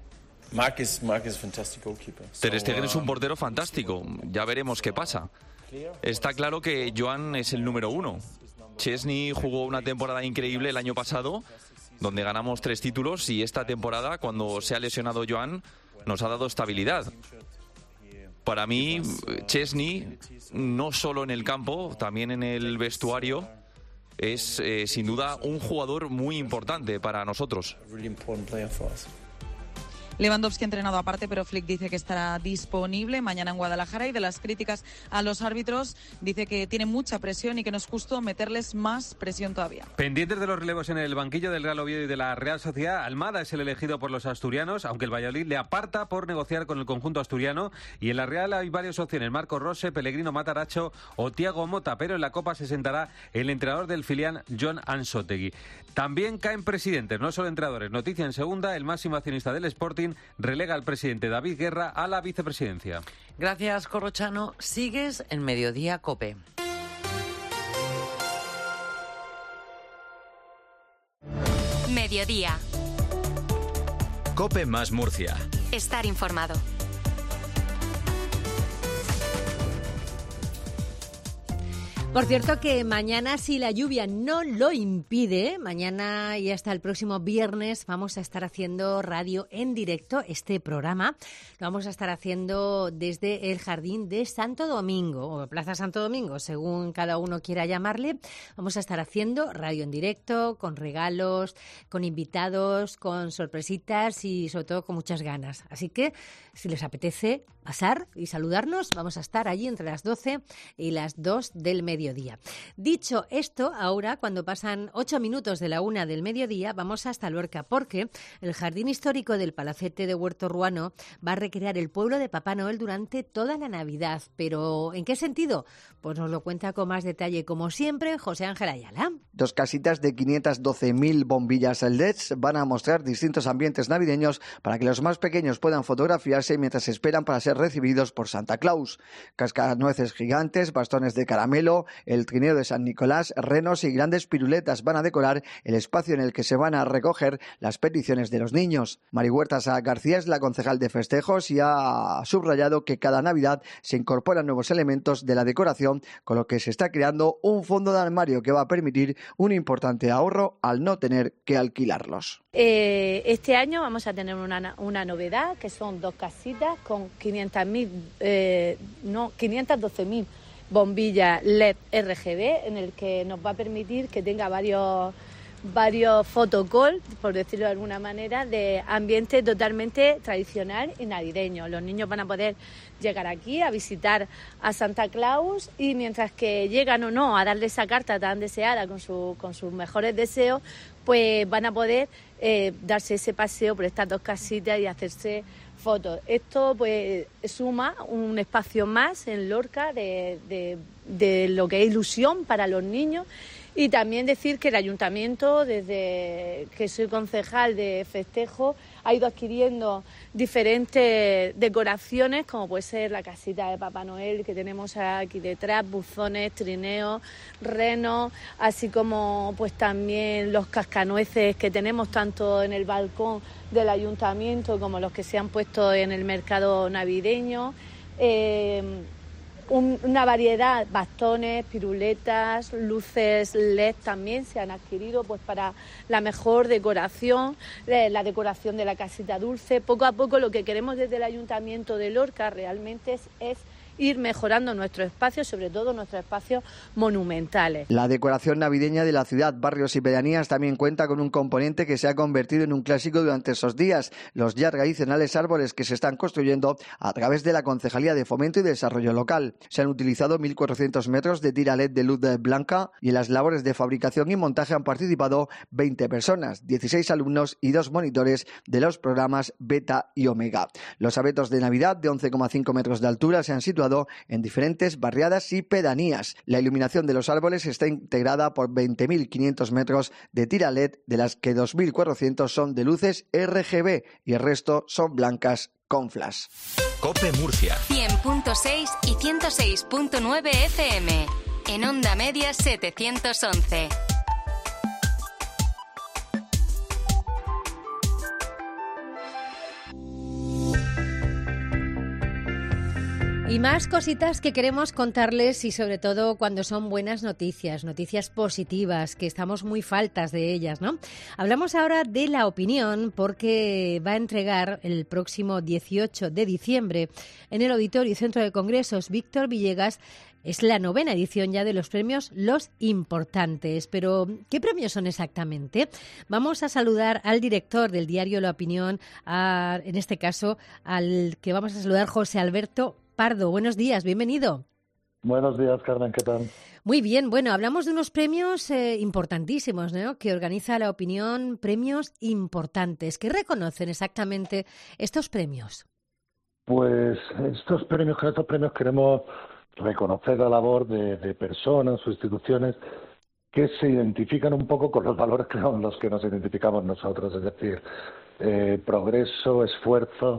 Ter Stegen es un portero fantástico. Ya veremos qué pasa. Está claro que Joan es el número 1. Szczęsny jugó una temporada increíble el año pasado, donde ganamos 3 títulos, y esta temporada, cuando se ha lesionado Joan, nos ha dado estabilidad. Para mí, Szczęsny, no solo en el campo, también en el vestuario, es sin duda un jugador muy importante para nosotros. Lewandowski ha entrenado aparte, pero Flick dice que estará disponible mañana en Guadalajara. Y de las críticas a los árbitros, dice que tiene mucha presión y que no es justo meterles más presión todavía. Pendientes de los relevos en el banquillo del Real Oviedo y de la Real Sociedad, Almada es el elegido por los asturianos, aunque el Valladolid le aparta por negociar con el conjunto asturiano. Y en la Real hay varias opciones: Marco Rose, Pellegrino Mataracho o Thiago Mota. Pero en la Copa se sentará el entrenador del filial, Jon Ansotegui. También caen presidentes, no solo entrenadores. Noticia en segunda: el máximo accionista del Sporting relega al presidente David Guerra a la vicepresidencia. Gracias, Corrochano. Sigues en Mediodía COPE. Mediodía. COPE más Murcia. Estar informado. Por cierto que mañana, si la lluvia no lo impide, mañana y hasta el próximo viernes vamos a estar haciendo radio en directo. Este programa lo vamos a estar haciendo desde el Jardín de Santo Domingo, o Plaza Santo Domingo, según cada uno quiera llamarle. Vamos a estar haciendo radio en directo, con regalos, con invitados, con sorpresitas y sobre todo con muchas ganas. Así que, si les apetece pasar y saludarnos, vamos a estar allí entre las 12 y las 2 del mediodía. Dicho esto, ahora, cuando pasan 8 minutos de la 1 del mediodía, vamos hasta Luarca, porque el Jardín Histórico del Palacete de Huerto Ruano va a recrear el pueblo de Papá Noel durante toda la Navidad. ¿Pero en qué sentido? Pues nos lo cuenta con más detalle, como siempre, José Ángel Ayala. 2 casitas de 512.000 bombillas LEDs van a mostrar distintos ambientes navideños para que los más pequeños puedan fotografiarse mientras esperan para ser recibidos por Santa Claus. Cascanueces gigantes, bastones de caramelo, el trineo de San Nicolás, renos y grandes piruletas van a decorar el espacio en el que se van a recoger las peticiones de los niños. Mari Huertas García es la concejal de festejos y ha subrayado que cada Navidad se incorporan nuevos elementos de la decoración, con lo que se está creando un fondo de armario que va a permitir un importante ahorro al no tener que alquilarlos. Este año vamos a tener una novedad, que son 2 casitas con 512.000 bombillas LED RGB, en el que nos va a permitir que tenga varios photocall, por decirlo de alguna manera, de ambiente totalmente tradicional y navideño. Los niños van a poder llegar aquí a visitar a Santa Claus y mientras que llegan o no a darle esa carta tan deseada con sus mejores deseos, pues van a poder darse ese paseo por estas 2 casitas y hacerse fotos. Esto pues suma un espacio más en Lorca de lo que es ilusión para los niños. Y también decir que el ayuntamiento, desde que soy concejal de festejo, ha ido adquiriendo diferentes decoraciones, como puede ser la casita de Papá Noel que tenemos aquí detrás, buzones, trineos, renos, así como pues también los cascanueces que tenemos tanto en el balcón del ayuntamiento como los que se han puesto en el mercado navideño. Una variedad, bastones, piruletas, luces LED también se han adquirido pues para la mejor decoración, la decoración de la casita dulce. Poco a poco lo que queremos desde el Ayuntamiento de Lorca realmente es ir mejorando nuestros espacios, sobre todo nuestros espacios monumentales. La decoración navideña de la ciudad, barrios y pedanías también cuenta con un componente que se ha convertido en un clásico durante esos días, los ya tradicionales árboles que se están construyendo a través de la Concejalía de Fomento y Desarrollo Local. Se han utilizado 1.400 metros de tira LED de luz blanca y en las labores de fabricación y montaje han participado 20 personas, 16 alumnos y 2 monitores de los programas Beta y Omega. Los abetos de Navidad de 11,5 metros de altura se han situado en diferentes barriadas y pedanías. La iluminación de los árboles está integrada por 20.500 metros de tira LED, de las que 2.400 son de luces RGB y el resto son blancas con flash. COPE Murcia 100.6 y 106.9 FM. En onda media 711. Y más cositas que queremos contarles y sobre todo cuando son buenas noticias, noticias positivas, que estamos muy faltas de ellas, ¿no? Hablamos ahora de La Opinión porque va a entregar el próximo 18 de diciembre en el Auditorio Centro de Congresos Víctor Villegas. Es la 9ª edición ya de los premios Los Importantes. Pero, ¿qué premios son exactamente? Vamos a saludar al director del diario La Opinión, en este caso, al que vamos a saludar, José Alberto Pardo. Buenos días, bienvenido. Buenos días, Carmen, ¿qué tal? Muy bien, bueno, hablamos de unos premios importantísimos, ¿no?, que organiza La Opinión, premios importantes. ¿Qué reconocen exactamente estos premios? Pues estos premios queremos reconocer la labor de personas o instituciones que se identifican un poco con los valores con los que nos identificamos nosotros, es decir, progreso, esfuerzo,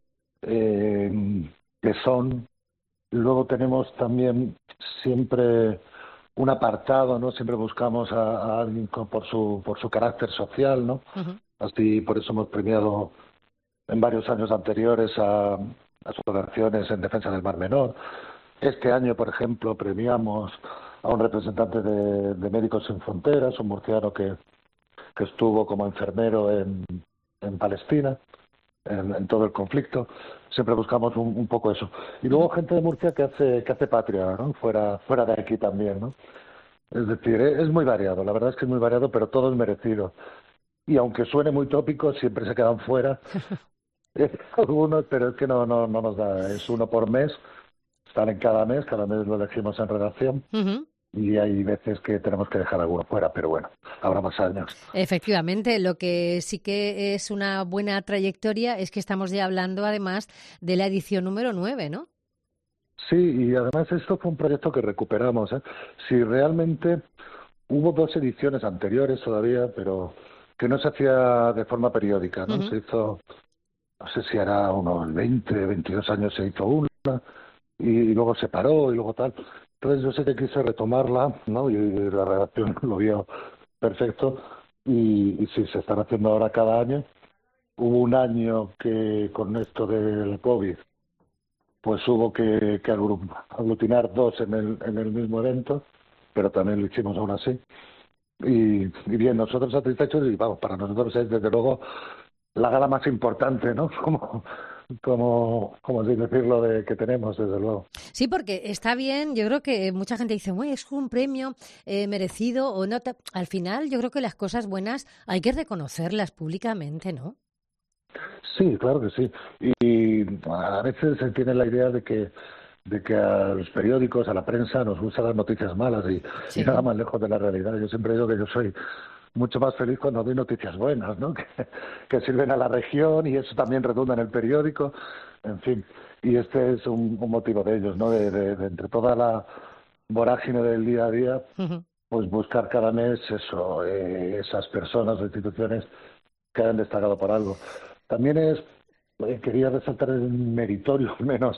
tesón. Luego tenemos también siempre un apartado, ¿no? Siempre buscamos a alguien por su carácter social, ¿no? Uh-huh. Así, por eso hemos premiado en varios años anteriores a asociaciones en defensa del Mar Menor. Este año, por ejemplo, premiamos a un representante de Médicos Sin Fronteras, un murciano que estuvo como enfermero en Palestina, en todo el conflicto. Siempre buscamos un poco eso. Y luego gente de Murcia que hace patria, ¿no? Fuera de aquí también, ¿no? Es decir, es muy variado, la verdad es que es muy variado, pero todo es merecido. Y aunque suene muy tópico, siempre se quedan fuera algunos, pero es que no nos da, es uno por mes. Están en cada mes lo elegimos en redacción. Uh-huh. Y hay veces que tenemos que dejar alguno fuera, pero bueno, habrá más años. Efectivamente, lo que sí que es una buena trayectoria es que estamos ya hablando además de la edición número 9, ¿no? Sí, y además esto fue un proyecto que recuperamos, ¿eh? Si realmente hubo 2 ediciones anteriores todavía, pero que no se hacía de forma periódica, ¿no? Uh-huh. Se hizo, no sé si hará unos 20, 22 años se hizo una, y luego se paró y luego tal. Entonces yo sé que quise retomarla, ¿no? Y la redacción lo vio perfecto y sí, se están haciendo ahora cada año. Hubo un año que con esto del COVID pues hubo que aglutinar 2 en el mismo evento, pero también lo hicimos aún así. Y bien, nosotros satisfechos y vamos, para nosotros es desde luego la gala más importante, ¿no? Como sin decirlo, que tenemos, desde luego. Sí, porque está bien, yo creo que mucha gente dice, es un premio merecido o no. Al final, yo creo que las cosas buenas hay que reconocerlas públicamente, ¿no? Sí, claro que sí. Y a veces se tiene la idea de que a los periódicos, a la prensa, nos gustan las noticias malas y nada más lejos de la realidad. Yo siempre digo que yo soy mucho más feliz cuando doy noticias buenas, ¿no? Que sirven a la región y eso también redunda en el periódico, en fin. Y este es un motivo de ellos, ¿no? De entre toda la vorágine del día a día, pues buscar cada mes eso, esas personas o instituciones que han destacado por algo. También quería resaltar el meritorio, al menos,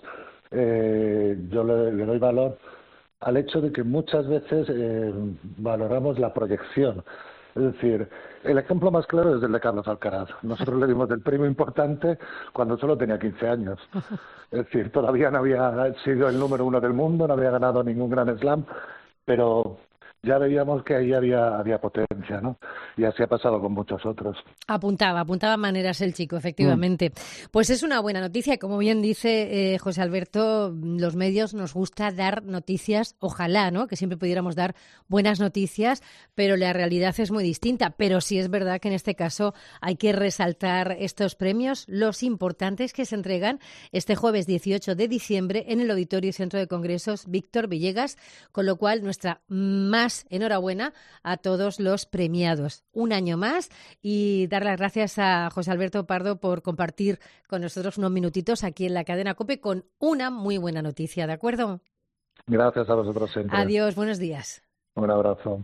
yo le doy valor al hecho de que muchas veces valoramos la proyección. Es decir, el ejemplo más claro es el de Carlos Alcaraz. Nosotros le dimos el premio importante cuando solo tenía 15 años. Es decir, todavía no había sido el número 1 del mundo, no había ganado ningún Grand Slam, pero ya veíamos que ahí había potencia, ¿no? Y así ha pasado con muchos otros. Apuntaba maneras el chico, efectivamente. Pues es una buena noticia. Como bien dice José Alberto, los medios nos gusta dar noticias, ojalá, ¿no? Que siempre pudiéramos dar buenas noticias, pero la realidad es muy distinta. Pero sí es verdad que en este caso hay que resaltar estos premios, los importantes que se entregan este jueves 18 de diciembre en el Auditorio Centro de Congresos Víctor Villegas, con lo cual nuestra más enhorabuena a todos los premiados. Un año más y dar las gracias a José Alberto Pardo por compartir con nosotros unos minutitos aquí en la cadena COPE con una muy buena noticia, ¿de acuerdo? Gracias a vosotros siempre. Adiós, buenos días. Un abrazo.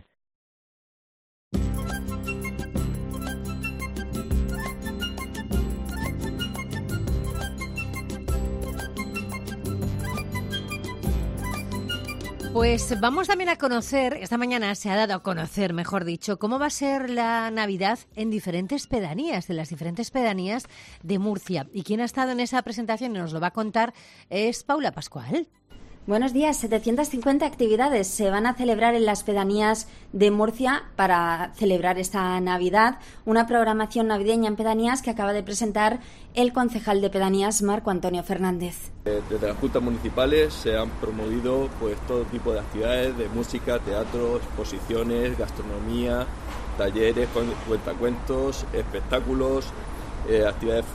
Pues vamos también a conocer, esta mañana se ha dado a conocer, mejor dicho, cómo va a ser la Navidad en diferentes pedanías, en las diferentes pedanías de Murcia. Y quien ha estado en esa presentación y nos lo va a contar es Paula Pascual. Buenos días. 750 actividades se van a celebrar en las pedanías de Murcia para celebrar esta Navidad. Una programación navideña en pedanías que acaba de presentar el concejal de pedanías, Marco Antonio Fernández. Desde las juntas municipales se han promovido pues todo tipo de actividades de música, teatro, exposiciones, gastronomía, talleres, cuentacuentos, espectáculos, actividades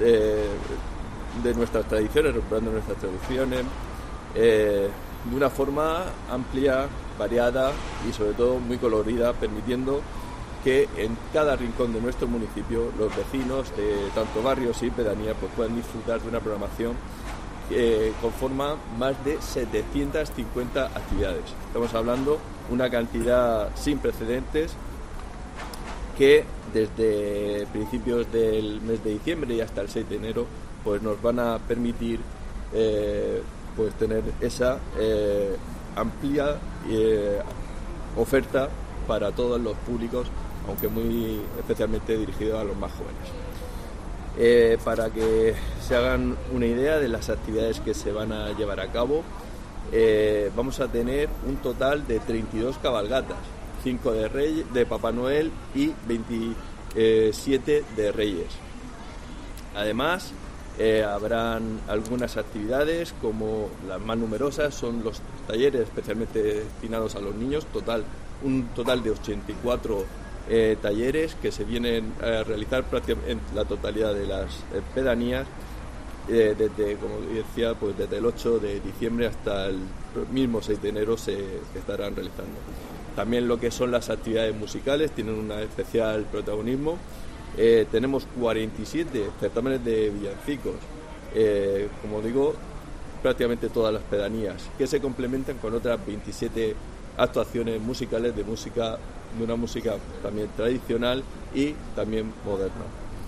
de nuestras tradiciones, recuperando nuestras tradiciones. De una forma amplia, variada y sobre todo muy colorida, permitiendo que en cada rincón de nuestro municipio los vecinos de tanto barrios y pedanías pues puedan disfrutar de una programación que conforma más de 750 actividades. Estamos hablando de una cantidad sin precedentes que desde principios del mes de diciembre y hasta el 6 de enero pues nos van a permitir pues tener esa amplia oferta para todos los públicos, aunque muy especialmente dirigido a los más jóvenes. Para que se hagan una idea de las actividades que se van a llevar a cabo, vamos a tener un total de 32 cabalgatas, 5 de Papá Noel y 27 de Reyes. Además, habrán algunas actividades, como las más numerosas son los talleres especialmente destinados a los niños, un total de 84 talleres que se vienen a realizar prácticamente en la totalidad de las pedanías, desde, como decía, pues desde el 8 de diciembre hasta el mismo 6 de enero se estarán realizando. También lo que son las actividades musicales tienen un especial protagonismo. Tenemos 47 certámenes de villancicos, como digo, prácticamente todas las pedanías, que se complementan con otras 27 actuaciones musicales de una música también tradicional y también moderna.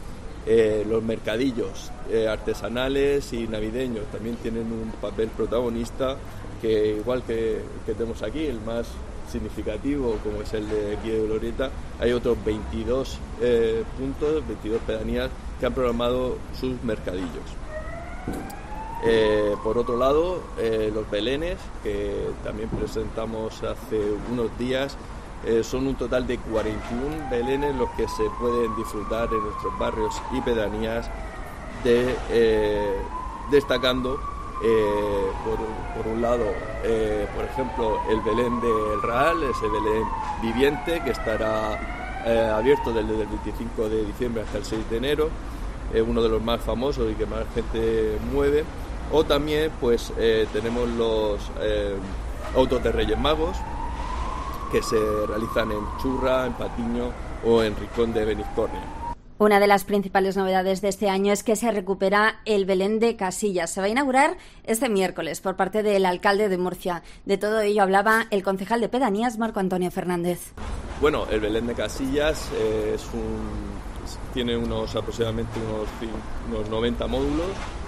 Los mercadillos artesanales y navideños también tienen un papel protagonista, que igual que tenemos aquí, el más significativo, como es el de aquí de Glorieta, hay otros 22 puntos, 22 pedanías que han programado sus mercadillos. Por otro lado, los belenes, que también presentamos hace unos días, son un total de 41 belenes los que se pueden disfrutar en nuestros barrios y pedanías, destacando por un lado, por ejemplo, el Belén del Raal, ese Belén viviente que estará abierto desde el 25 de diciembre hasta el 6 de enero, uno de los más famosos y que más gente mueve. O también pues tenemos los autos de Reyes Magos, que se realizan en Churra, en Patiño o en Rincón de Beniscornia. Una de las principales novedades de este año es que se recupera el Belén de Casillas. Se va a inaugurar este miércoles por parte del alcalde de Murcia. De todo ello hablaba el concejal de Pedanías, Marco Antonio Fernández. Bueno, el Belén de Casillas tiene aproximadamente unos 90 módulos.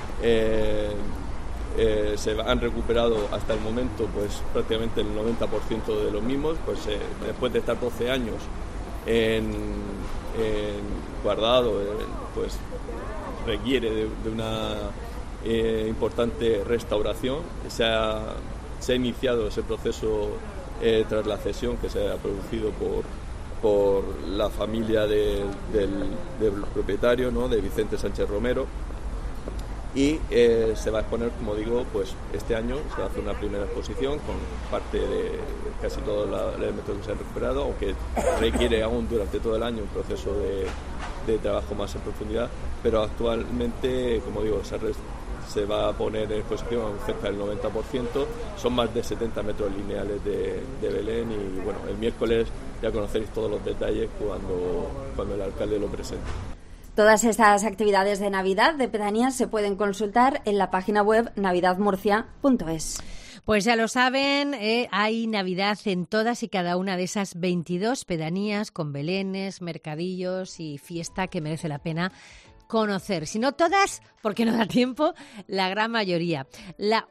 Se han recuperado hasta el momento pues prácticamente el 90% de los mismos, pues después de estar 12 años guardado, pues requiere de una importante restauración. Se ha iniciado ese proceso tras la cesión que se ha producido por la familia del propietario, ¿no?, de Vicente Sánchez Romero. Y se va a exponer, como digo, pues este año se va a hacer una primera exposición con parte de casi todos los elementos que se han recuperado, aunque requiere aún durante todo el año un proceso de trabajo más en profundidad, pero actualmente, como digo, se va a poner en exposición cerca del 90%, son más de 70 metros lineales de Belén y bueno, el miércoles ya conoceréis todos los detalles cuando el alcalde lo presente. Todas estas actividades de Navidad de Pedanías se pueden consultar en la página web navidadmurcia.es. Pues ya lo saben, hay Navidad en todas y cada una de esas 22 pedanías con belenes, mercadillos y fiesta que merece la pena conocer. Si no todas, porque no da tiempo, la gran mayoría. La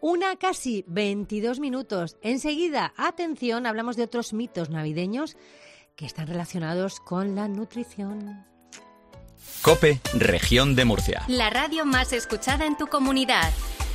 1:22. Enseguida, atención, hablamos de otros mitos navideños que están relacionados con la nutrición. COPE, Región de Murcia. La radio más escuchada en tu comunidad.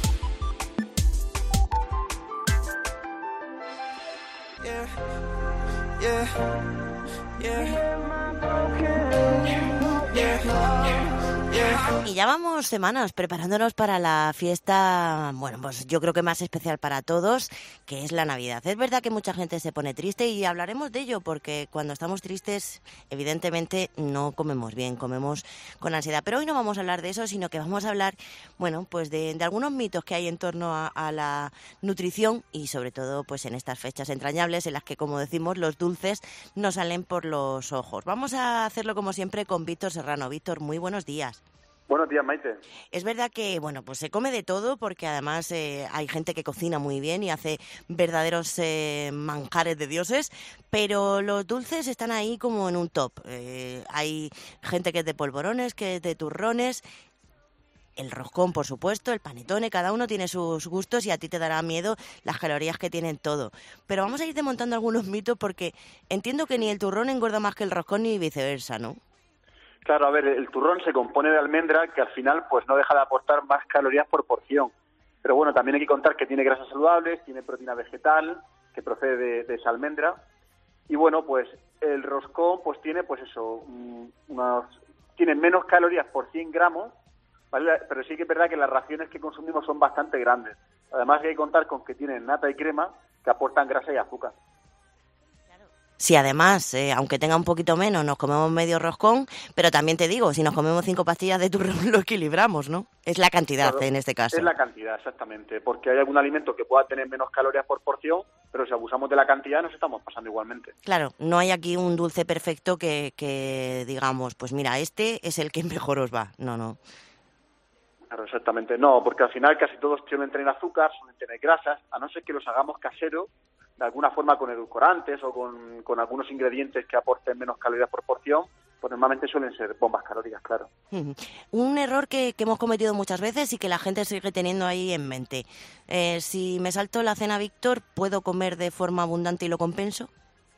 Y ya vamos semanas preparándonos para la fiesta, bueno, pues yo creo que más especial para todos, que es la Navidad. Es verdad que mucha gente se pone triste y hablaremos de ello, porque cuando estamos tristes, evidentemente no comemos bien, comemos con ansiedad. Pero hoy no vamos a hablar de eso, sino que vamos a hablar, bueno, pues de algunos mitos que hay en torno a la nutrición y sobre todo pues en estas fechas entrañables en las que, como decimos, los dulces nos salen por los ojos. Vamos a hacerlo como siempre con Víctor Serrano. Víctor, muy buenos días. Buenos días, Maite. Es verdad que, bueno, pues se come de todo porque además hay gente que cocina muy bien y hace verdaderos manjares de dioses, pero los dulces están ahí como en un top. Hay gente que es de polvorones, que es de turrones, el roscón, por supuesto, el panetone, cada uno tiene sus gustos y a ti te dará miedo las calorías que tienen todo. Pero vamos a ir desmontando algunos mitos porque entiendo que ni el turrón engorda más que el roscón ni viceversa, ¿no? Claro, a ver, el turrón se compone de almendra, que al final pues no deja de aportar más calorías por porción. Pero bueno, también hay que contar que tiene grasas saludables, tiene proteína vegetal, que procede de esa almendra. Y bueno, pues el roscón pues tiene pues eso, tiene menos calorías por 100 gramos, ¿vale? Pero sí que es verdad que las raciones que consumimos son bastante grandes. Además hay que contar con que tienen nata y crema, que aportan grasa y azúcar. Si además, aunque tenga un poquito menos, nos comemos medio roscón, pero también te digo, si nos comemos 5 pastillas de turrón lo equilibramos, ¿no? Es la cantidad, claro, en este caso. Es la cantidad, exactamente, porque hay algún alimento que pueda tener menos calorías por porción, pero si abusamos de la cantidad nos estamos pasando igualmente. Claro, no hay aquí un dulce perfecto que digamos, pues mira, este es el que mejor os va. No. Claro, exactamente, no, porque al final casi todos suelen tener azúcar, suelen tener grasas, a no ser que los hagamos caseros, de alguna forma con edulcorantes o con algunos ingredientes que aporten menos calorías por porción, pues normalmente suelen ser bombas calóricas, claro. Un error que hemos cometido muchas veces y que la gente sigue teniendo ahí en mente. Si me salto la cena, Víctor, ¿puedo comer de forma abundante y lo compenso?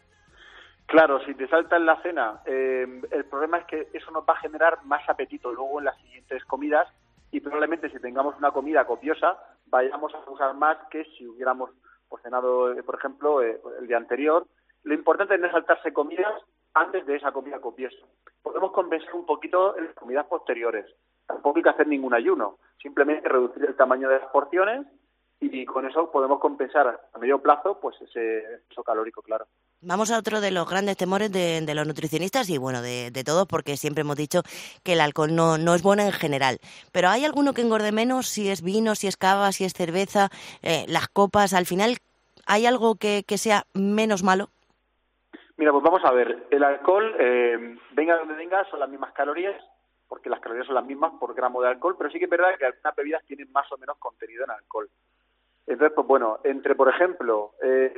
Claro, si te saltas la cena, el problema es que eso nos va a generar más apetito luego en las siguientes comidas y probablemente si tengamos una comida copiosa vayamos a usar más que si hubiéramos cenado, por ejemplo, el día anterior. Lo importante es no saltarse comidas antes de esa comida copiosa. Podemos compensar un poquito en las comidas posteriores. Tampoco hay que hacer ningún ayuno, simplemente reducir el tamaño de las porciones y con eso podemos compensar a medio plazo pues ese exceso calórico, claro. Vamos a otro de los grandes temores de los nutricionistas y bueno, de todos, porque siempre hemos dicho que el alcohol no es bueno en general. Pero ¿hay alguno que engorde menos? Si es vino, si es cava, si es cerveza, las copas, al final, ¿hay algo que sea menos malo? Mira, pues vamos a ver, el alcohol, venga donde venga, son las mismas calorías, porque las calorías son las mismas por gramo de alcohol, pero sí que es verdad que algunas bebidas tienen más o menos contenido en alcohol. Entonces, pues bueno, entre, por ejemplo,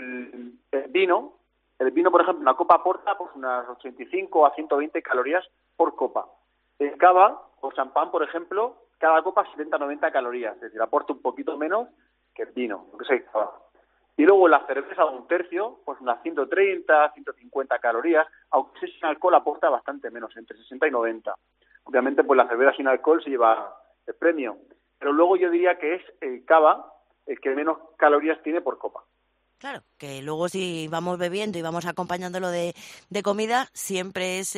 el vino, por ejemplo, una copa aporta pues unas 85 a 120 calorías por copa. El cava o champán, por ejemplo, cada copa 70-90 calorías, es decir, aporta un poquito menos que el vino, lo que es el cava. Y luego la cerveza, un tercio, pues unas 130, 150 calorías, aunque si sin alcohol aporta bastante menos, entre 60 y 90. Obviamente, pues la cerveza sin alcohol se lleva el premio. Pero luego yo diría que es el cava el que menos calorías tiene por copa. Claro, que luego si vamos bebiendo y vamos acompañándolo de comida, siempre es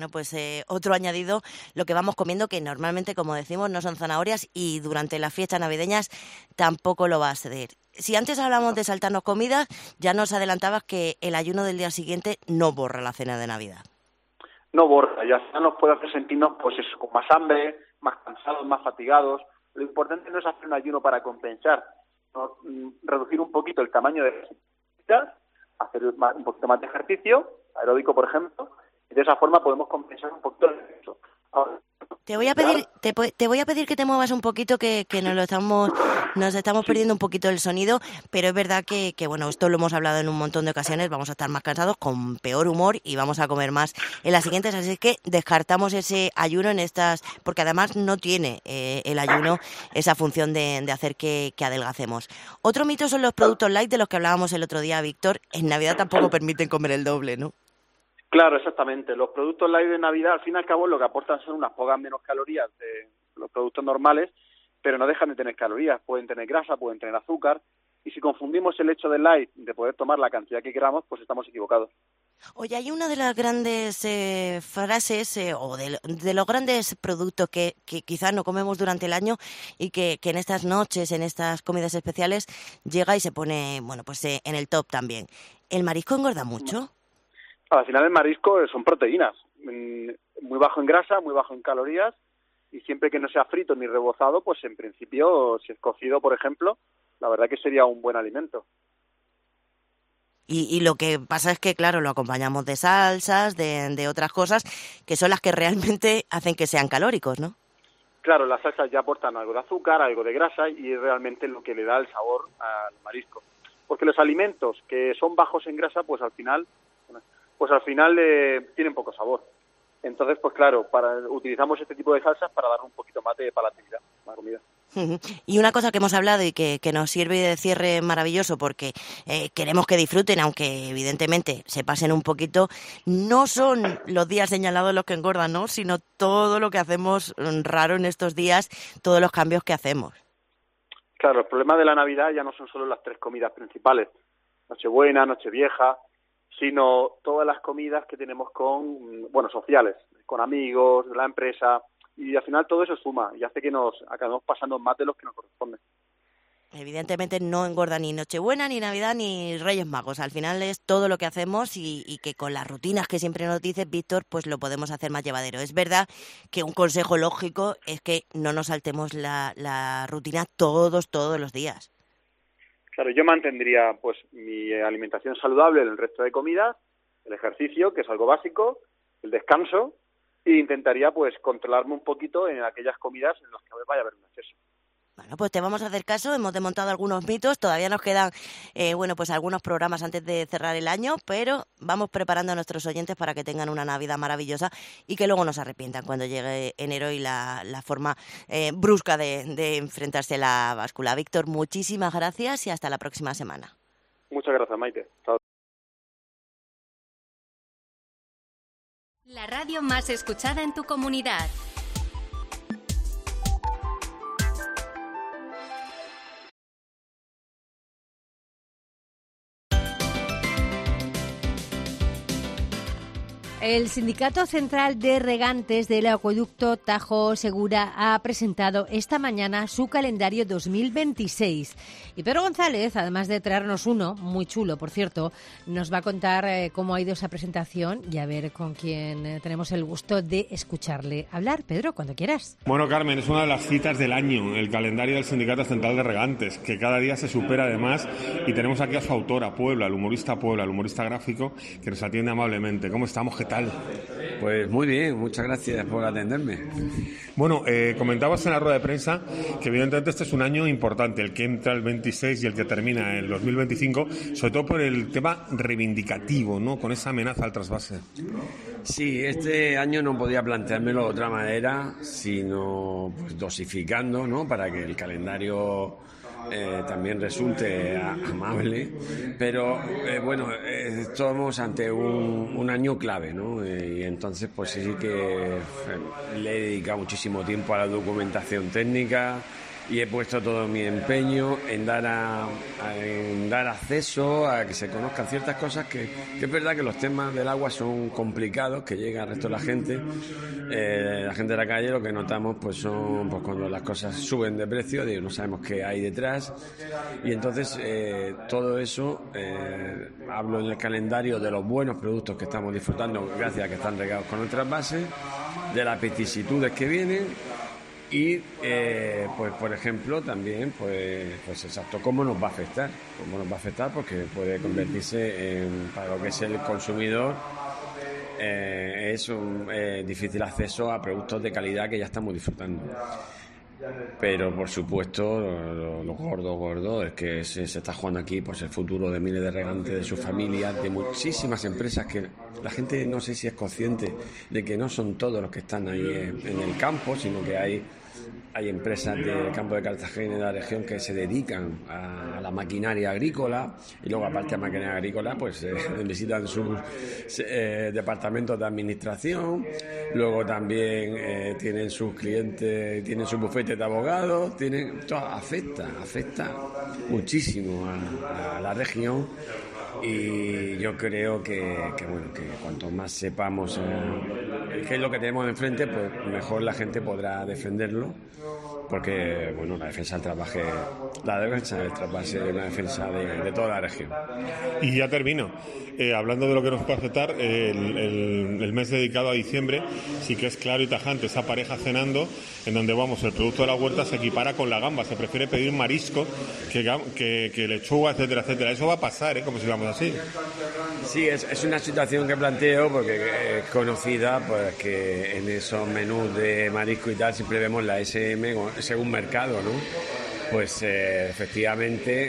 otro añadido lo que vamos comiendo, que normalmente, como decimos, no son zanahorias y durante las fiestas navideñas tampoco lo va a ceder. Si antes hablamos de saltarnos comida, ya nos adelantabas que el ayuno del día siguiente no borra la cena de Navidad. No borra, ya nos puede hacer sentirnos pues eso, con más hambre, más cansados, más fatigados. Lo importante no es hacer un ayuno para compensar, sino reducir un poquito el tamaño de las actividades, hacer un poquito más de ejercicio, aeróbico por ejemplo, y de esa forma podemos compensar un poquito el peso. Ahora, te voy a pedir que te muevas un poquito, que nos estamos perdiendo un poquito el sonido, pero es verdad que bueno, esto lo hemos hablado en un montón de ocasiones, vamos a estar más cansados, con peor humor y vamos a comer más en las siguientes, así es que descartamos ese ayuno en estas, porque además no tiene el ayuno esa función de hacer que adelgacemos. Otro mito son los productos light de los que hablábamos el otro día, Víctor. En Navidad tampoco permiten comer el doble, ¿no? Claro, exactamente. Los productos light de Navidad, al fin y al cabo, lo que aportan son unas pocas menos calorías de los productos normales, pero no dejan de tener calorías. Pueden tener grasa, pueden tener azúcar, y si confundimos el hecho de light de poder tomar la cantidad que queramos, pues estamos equivocados. Oye, hay una de las grandes frases o de los grandes productos que quizás no comemos durante el año y que en estas noches, en estas comidas especiales, llega y se pone, en el top también. ¿El marisco engorda mucho? Al final el marisco son proteínas, muy bajo en grasa, muy bajo en calorías, y siempre que no sea frito ni rebozado, pues en principio, si es cocido, por ejemplo, la verdad que sería un buen alimento. Y lo que pasa es que, claro, lo acompañamos de salsas, de otras cosas, que son las que realmente hacen que sean calóricos, ¿no? Claro, las salsas ya aportan algo de azúcar, algo de grasa, y es realmente lo que le da el sabor al marisco. Porque los alimentos que son bajos en grasa, pues al final tienen poco sabor. Entonces, pues claro, utilizamos este tipo de salsas para dar un poquito más de palatividad a la comida. Y una cosa que hemos hablado y que nos sirve de cierre maravilloso, porque queremos que disfruten, aunque evidentemente se pasen un poquito, no son los días señalados los que engordan, ¿no? Sino todo lo que hacemos raro en estos días, todos los cambios que hacemos. Claro, el problema de la Navidad ya no son solo las 3 comidas principales, Nochebuena, Nochevieja, sino todas las comidas que tenemos sociales, con amigos, la empresa, y al final todo eso suma y hace que nos acabemos pasando más de los que nos corresponden. Evidentemente no engorda ni Nochebuena, ni Navidad, ni Reyes Magos. Al final es todo lo que hacemos y que con las rutinas que siempre nos dices, Víctor, pues lo podemos hacer más llevadero. Es verdad que un consejo lógico es que no nos saltemos la rutina todos los días. Claro, yo mantendría pues mi alimentación saludable en el resto de comidas, el ejercicio, que es algo básico, el descanso, e intentaría pues controlarme un poquito en aquellas comidas en las que vaya a haber un exceso. Bueno, pues te vamos a hacer caso, hemos desmontado algunos mitos, todavía nos quedan, pues algunos programas antes de cerrar el año, pero vamos preparando a nuestros oyentes para que tengan una Navidad maravillosa y que luego no se arrepientan cuando llegue enero y la forma brusca de enfrentarse a la báscula. Víctor, muchísimas gracias y hasta la próxima semana. Muchas gracias, Maite. Chao. La radio más escuchada en tu comunidad. El Sindicato Central de Regantes del Acueducto Tajo Segura ha presentado esta mañana su calendario 2026. Y Pedro González, además de traernos uno, muy chulo, por cierto, nos va a contar cómo ha ido esa presentación y a ver con quién tenemos el gusto de escucharle hablar. Pedro, cuando quieras. Bueno, Carmen, es una de las citas del año, el calendario del Sindicato Central de Regantes, que cada día se supera además, y tenemos aquí a su autora, Puebla, el humorista gráfico, que nos atiende amablemente. ¿Cómo estamos? ¿Qué tal? Pues muy bien, muchas gracias por atenderme. Bueno, comentabas en la rueda de prensa que evidentemente este es un año importante, el que entra el 26 y el que termina el 2025, sobre todo por el tema reivindicativo, ¿no? Con esa amenaza al trasvase. Sí, este año no podía planteármelo de otra manera, sino pues, dosificando, ¿no? Para que el calendario también resulte amable, pero estamos ante un año clave, ¿no? Y entonces pues sí que le he dedicado muchísimo tiempo a la documentación técnica y he puesto todo mi empeño en dar acceso a que se conozcan ciertas cosas que es verdad que los temas del agua son complicados, que llega al resto de la gente de la calle, lo que notamos pues son pues cuando las cosas suben de precio, no sabemos qué hay detrás, y entonces todo eso hablo en el calendario de los buenos productos que estamos disfrutando gracias a que están regados con nuestras bases, de las vicisitudes que vienen. Y, pues por ejemplo, también, pues exacto, cómo nos va a afectar, porque puede convertirse para lo que es el consumidor, es un difícil acceso a productos de calidad que ya estamos disfrutando. Pero, por supuesto, lo gordo es que se está jugando aquí pues el futuro de miles de regantes, de sus familias, de muchísimas empresas que la gente no sé si es consciente de que no son todos los que están ahí en el campo, sino que hay empresas del campo de Cartagena y de la región que se dedican a la maquinaria agrícola, y luego aparte de maquinaria agrícola pues necesitan sus departamentos de administración, luego también tienen sus clientes, tienen sus bufetes de abogados, afecta muchísimo a la región. Y yo creo que cuanto más sepamos qué es lo que tenemos enfrente, pues mejor la gente podrá defenderlo, porque la defensa del trasvase es una defensa de toda la región. Y ya termino. Hablando de lo que nos puede afectar, el mes dedicado a diciembre sí que es claro y tajante, esa pareja cenando, en donde el producto de la huerta se equipara con la gamba, se prefiere pedir marisco que lechuga, etcétera, etcétera. Eso va a pasar, como si vamos así. Sí, es una situación que planteo porque es conocida, pues que en esos menús de marisco y tal siempre vemos la SM según mercado, ¿no? Pues efectivamente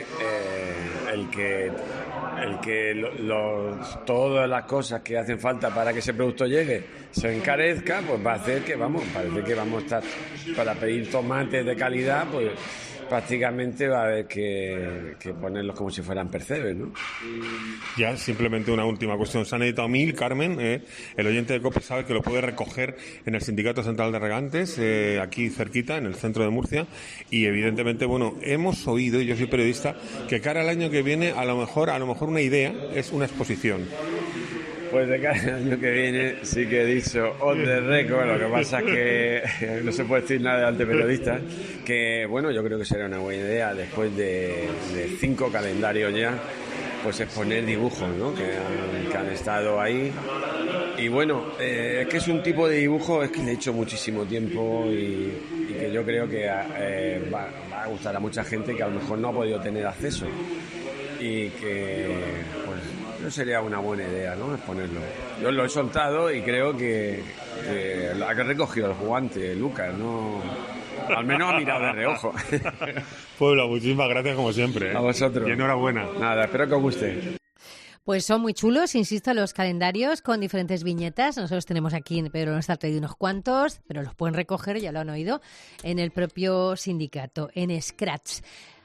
todas las cosas que hacen falta para que ese producto llegue se encarezca, pues va a hacer que parece que vamos a estar para pedir tomates de calidad, pues prácticamente va a haber que ponerlos como si fueran percebes, ¿no? Ya simplemente una última cuestión. Se han editado 1000, Carmen. El oyente de COPE sabe que lo puede recoger en el Sindicato Central de Regantes, aquí cerquita, en el centro de Murcia. Y evidentemente, hemos oído, y yo soy periodista, que cara al año que viene, a lo mejor una idea es una exposición. Pues de cara al año que viene sí que he dicho on the record, lo que pasa es que no se puede decir nada ante periodistas, que yo creo que sería una buena idea después de 5 calendarios ya, pues exponer dibujos, ¿no? que han estado ahí. Y es que es un tipo de dibujo es que le he hecho muchísimo tiempo y que yo creo que va a gustar a mucha gente que a lo mejor no ha podido tener acceso, y que no sería una buena idea, ¿no? Exponerlo. Yo lo he soltado y creo que ha recogido el jugante, Lucas, ¿no? Al menos ha mirado de reojo. Pueblo, muchísimas gracias como siempre. A vosotros. Y enhorabuena. Nada, espero que os guste. Pues son muy chulos, insisto, los calendarios con diferentes viñetas. Nosotros tenemos aquí, pero nos ha traído unos cuantos, pero los pueden recoger, ya lo han oído, en el propio sindicato, en Scratch.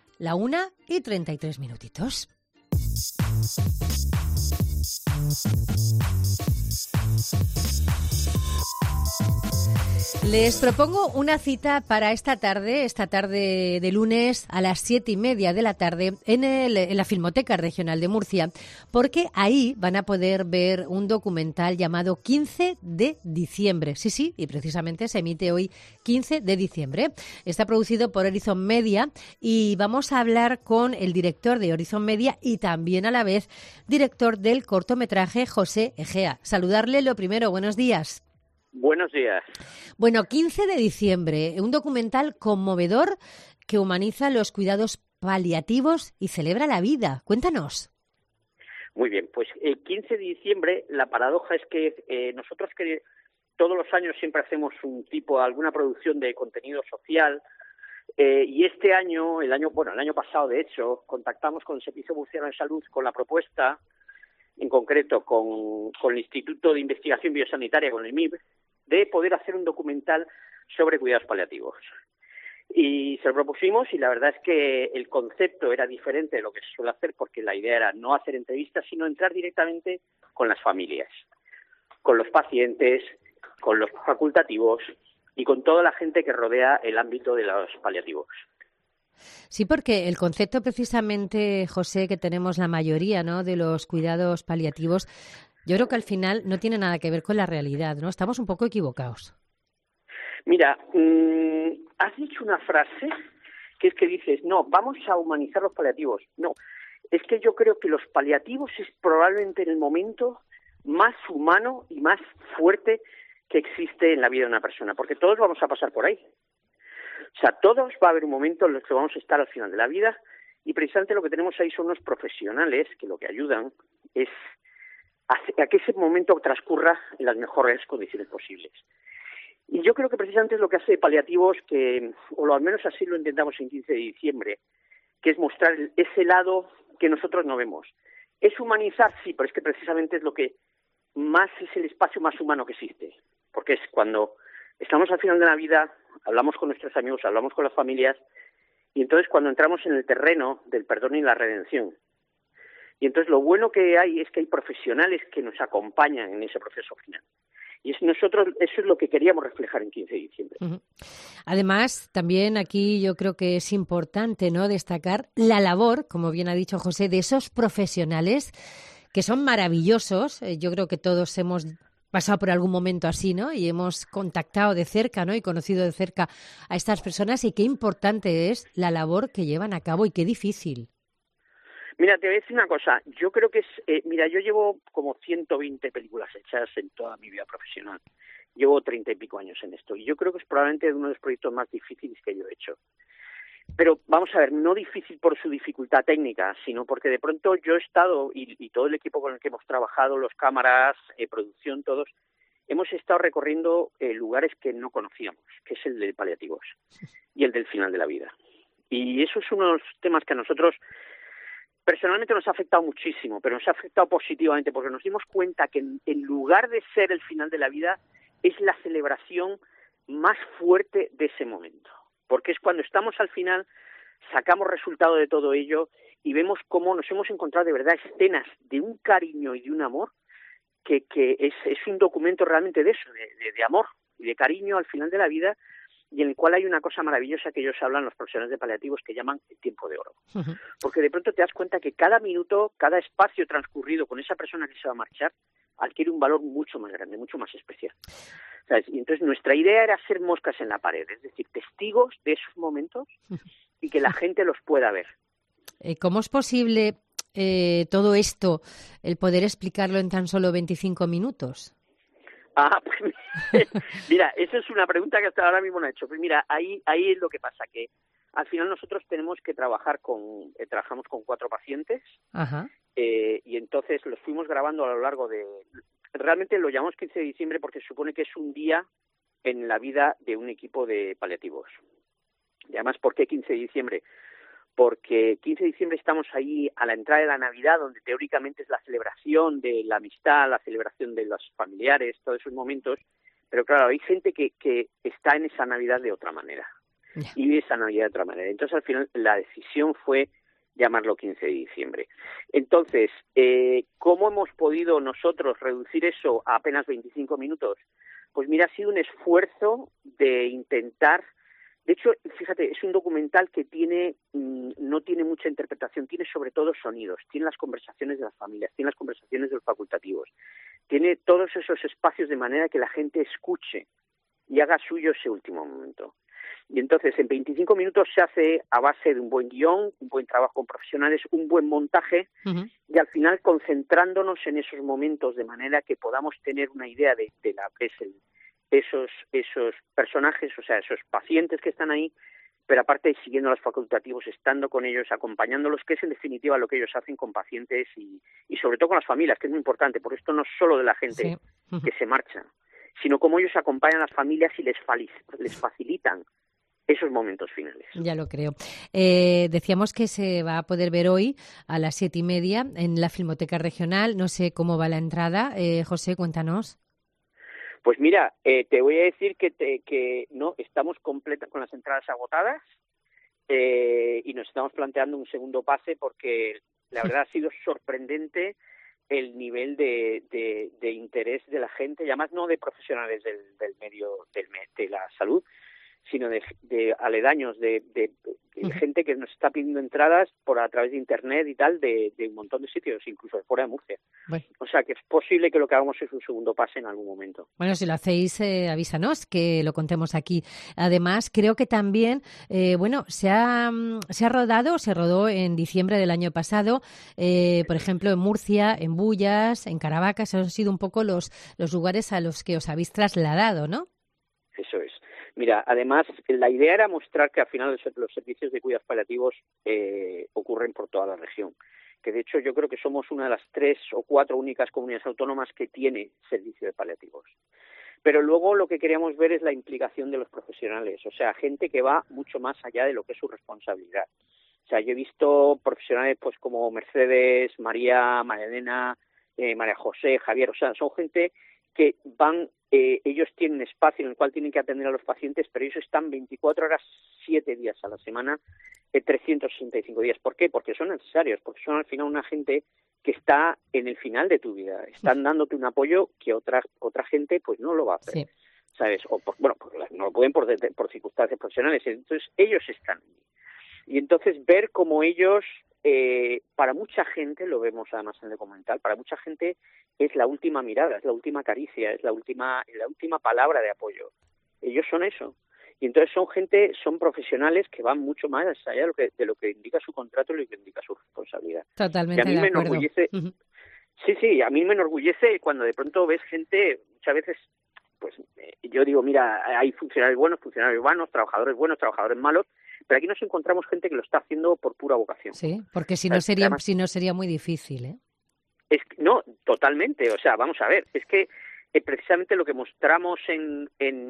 1:33. Les propongo una cita para esta tarde de lunes a las 7:30 de la tarde en la Filmoteca Regional de Murcia, porque ahí van a poder ver un documental llamado 15 de diciembre. Sí, y precisamente se emite hoy 15 de diciembre. Está producido por Horizon Media y vamos a hablar con el director de Horizon Media y también a la vez director del cortometraje, José Egea. Saludarle lo primero, buenos días. Buenos días. Bueno, 15 de diciembre, un documental conmovedor que humaniza los cuidados paliativos y celebra la vida. Cuéntanos. Muy bien, pues el 15 de diciembre la paradoja es que nosotros que todos los años siempre hacemos alguna producción de contenido social y este año, el año pasado de hecho, contactamos con el Servicio Murciano de Salud con la propuesta, en concreto con el Instituto de Investigación Biosanitaria, con el MIB, de poder hacer un documental sobre cuidados paliativos. Y se lo propusimos y la verdad es que el concepto era diferente de lo que se suele hacer porque la idea era no hacer entrevistas, sino entrar directamente con las familias, con los pacientes, con los facultativos y con toda la gente que rodea el ámbito de los paliativos. Sí, porque el concepto precisamente, José, que tenemos la mayoría, ¿no?, de los cuidados paliativos, yo creo que al final no tiene nada que ver con la realidad, ¿no? Estamos un poco equivocados. Mira, has dicho una frase que es que dices, no, vamos a humanizar los paliativos. No, es que yo creo que los paliativos es probablemente el momento más humano y más fuerte que existe en la vida de una persona, porque todos vamos a pasar por ahí. O sea, todos va a haber un momento en el que vamos a estar al final de la vida y precisamente lo que tenemos ahí son unos profesionales que lo que ayudan es a que ese momento transcurra en las mejores condiciones posibles. Y yo creo que precisamente es lo que hace Paliativos, o al menos así lo intentamos en 15 de diciembre, que es mostrar ese lado que nosotros no vemos. Es humanizar, sí, pero es que precisamente es lo que más es el espacio más humano que existe, porque es cuando estamos al final de la vida, hablamos con nuestros amigos, hablamos con las familias, y entonces cuando entramos en el terreno del perdón y la redención. Y entonces lo bueno que hay es que hay profesionales que nos acompañan en ese proceso final. Y nosotros eso es lo que queríamos reflejar en 15 de diciembre. Uh-huh. Además, también aquí yo creo que es importante, ¿no?, destacar la labor, como bien ha dicho José, de esos profesionales que son maravillosos. Yo creo que todos hemos pasado por algún momento así, ¿no? Y hemos contactado de cerca, ¿no?, y conocido de cerca a estas personas, y qué importante es la labor que llevan a cabo y qué difícil. Mira, te voy a decir una cosa. Yo creo que yo llevo como 120 películas hechas en toda mi vida profesional. Llevo 30 y pico años en esto. Y yo creo que es probablemente uno de los proyectos más difíciles que yo he hecho. Pero vamos a ver, no difícil por su dificultad técnica, sino porque de pronto yo he estado, y todo el equipo con el que hemos trabajado, los cámaras, producción, todos, hemos estado recorriendo lugares que no conocíamos, que es el de paliativos y el del final de la vida. Y eso es unos temas que a nosotros personalmente nos ha afectado muchísimo, pero nos ha afectado positivamente porque nos dimos cuenta que en lugar de ser el final de la vida, es la celebración más fuerte de ese momento. Porque es cuando estamos al final, sacamos resultado de todo ello y vemos cómo nos hemos encontrado de verdad escenas de un cariño y de un amor que es un documento realmente de eso, de amor y de cariño al final de la vida, y en el cual hay una cosa maravillosa que ellos hablan, los profesionales de paliativos, que llaman el tiempo de oro. Uh-huh. Porque de pronto te das cuenta que cada minuto, cada espacio transcurrido con esa persona que se va a marchar, adquiere un valor mucho más grande, mucho más especial. ¿Sabes? Y entonces nuestra idea era ser moscas en la pared, es decir, testigos de esos momentos y que la gente los pueda ver. ¿Cómo es posible todo esto, el poder explicarlo en tan solo 25 minutos? Pues mira, esa es una pregunta que hasta ahora mismo no he hecho. Pues mira, ahí es lo que pasa, que al final nosotros tenemos que trabajamos con 4 pacientes. Ajá. Y entonces los fuimos grabando a lo largo de... Realmente lo llamamos 15 de diciembre porque se supone que es un día en la vida de un equipo de paliativos. Y además, ¿por qué 15 de diciembre? Porque 15 de diciembre estamos ahí a la entrada de la Navidad, donde teóricamente es la celebración de la amistad, la celebración de los familiares, todos esos momentos, pero claro, hay gente que está en esa Navidad de otra manera, y vive esa Navidad de otra manera. Entonces, al final, la decisión fue llamarlo 15 de diciembre. Entonces, ¿cómo hemos podido nosotros reducir eso a apenas 25 minutos? Pues mira, ha sido un esfuerzo de intentar. De hecho, fíjate, es un documental que no tiene mucha interpretación, tiene sobre todo sonidos, tiene las conversaciones de las familias, tiene las conversaciones de los facultativos, tiene todos esos espacios de manera que la gente escuche y haga suyo ese último momento. Y entonces, en 25 minutos se hace a base de un buen guión, un buen trabajo con profesionales, un buen montaje, y al final concentrándonos en esos momentos de manera que podamos tener una idea de la que es esos personajes, o sea, esos pacientes que están ahí, pero aparte siguiendo los facultativos, estando con ellos, acompañándolos, que es en definitiva lo que ellos hacen con pacientes y sobre todo con las familias, que es muy importante, porque esto no es solo de la gente que se marcha, sino cómo ellos acompañan a las familias y les facilitan esos momentos finales. Ya lo creo. Decíamos que se va a poder ver hoy a las 7:30 en la Filmoteca Regional. No sé cómo va la entrada. José, cuéntanos. Pues mira, te voy a decir que no estamos completas con las entradas agotadas y nos estamos planteando un segundo pase porque la verdad ha sido sorprendente el nivel de interés de la gente, y además no de profesionales del medio de la salud, sino de aledaños, de gente que nos está pidiendo entradas a través de internet y tal, de un montón de sitios, incluso de fuera de Murcia. Bueno. O sea, que es posible que lo que hagamos es un segundo pase en algún momento. Bueno, si lo hacéis, avísanos, que lo contemos aquí. Además, creo que también, se rodó en diciembre del año pasado, por ejemplo, en Murcia, en Bullas, en Caravaca, esos han sido un poco los lugares a los que os habéis trasladado, ¿no? Eso es. Mira, además, la idea era mostrar que al final los servicios de cuidados paliativos ocurren por toda la región. Que de hecho yo creo que somos una de las 3 o 4 únicas comunidades autónomas que tiene servicio de paliativos. Pero luego lo que queríamos ver es la implicación de los profesionales, o sea, gente que va mucho más allá de lo que es su responsabilidad. O sea, yo he visto profesionales pues como Mercedes, María Elena, María José, Javier, o sea, son gente que van, ellos tienen espacio en el cual tienen que atender a los pacientes, pero ellos están 24 horas, 7 días a la semana, 365 días. ¿Por qué? Porque son necesarios, porque son al final una gente que está en el final de tu vida, están dándote un apoyo que otra gente pues no lo va a hacer, sí. ¿Sabes? O no lo pueden por circunstancias profesionales, entonces ellos están allí. Y entonces ver cómo ellos, para mucha gente, lo vemos además en el documental, para mucha gente es la última mirada, es la última caricia, es la última palabra de apoyo. Ellos son eso. Y entonces son profesionales que van mucho más allá de lo que indica su contrato y lo que indica su responsabilidad. Totalmente de acuerdo. Sí, a mí me enorgullece cuando de pronto ves gente, muchas veces, pues yo digo, mira, hay funcionarios buenos, trabajadores buenos, trabajadores malos, pero aquí nos encontramos gente que lo está haciendo por pura vocación. Sí, porque si no sería muy difícil, ¿eh? No, totalmente. O sea, vamos a ver, es que precisamente lo que mostramos en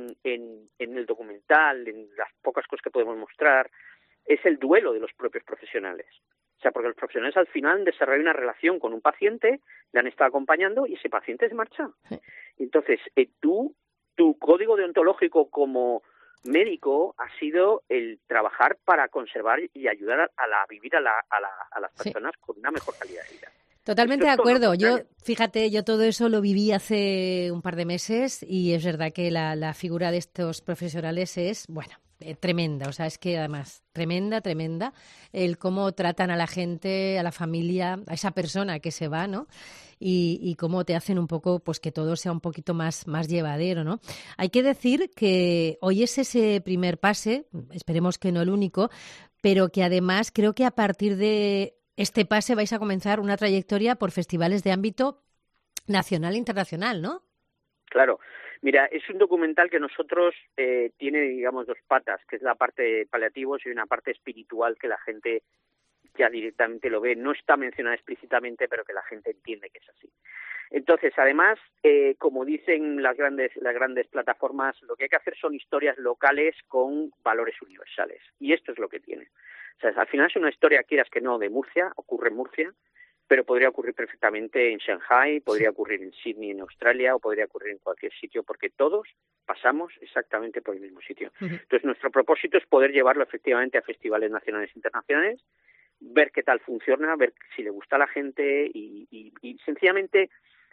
el documental, en las pocas cosas que podemos mostrar, es el duelo de los propios profesionales. O sea, porque los profesionales al final desarrollan una relación con un paciente, le han estado acompañando y ese paciente se marcha. Entonces, tu código deontológico como médico ha sido el trabajar para conservar y ayudar a vivir a las personas con una mejor calidad de vida. Totalmente de acuerdo. Yo todo eso lo viví hace un par de meses y es verdad que la figura de estos profesionales es, tremenda. O sea, es que además, tremenda, el cómo tratan a la gente, a la familia, a esa persona que se va, ¿no? Y cómo te hacen un poco, pues que todo sea un poquito más llevadero, ¿no? Hay que decir que hoy es ese primer pase, esperemos que no el único, pero que además creo que a partir de este pase vais a comenzar una trayectoria por festivales de ámbito nacional e internacional, ¿no? Claro. Mira, es un documental que nosotros tiene, digamos, 2 patas, que es la parte de paliativos y una parte espiritual que la gente ya directamente lo ve. No está mencionada explícitamente, pero que la gente entiende que es así. Entonces, además, como dicen las grandes plataformas, lo que hay que hacer son historias locales con valores universales. Y esto es lo que tiene. O sea, al final es una historia, quieras que no, de Murcia, ocurre en Murcia, pero podría ocurrir perfectamente en Shanghái, podría ocurrir en Sydney, en Australia, o podría ocurrir en cualquier sitio, porque todos pasamos exactamente por el mismo sitio. Entonces, nuestro propósito es poder llevarlo efectivamente a festivales nacionales e internacionales, ver qué tal funciona, ver si le gusta a la gente y sencillamente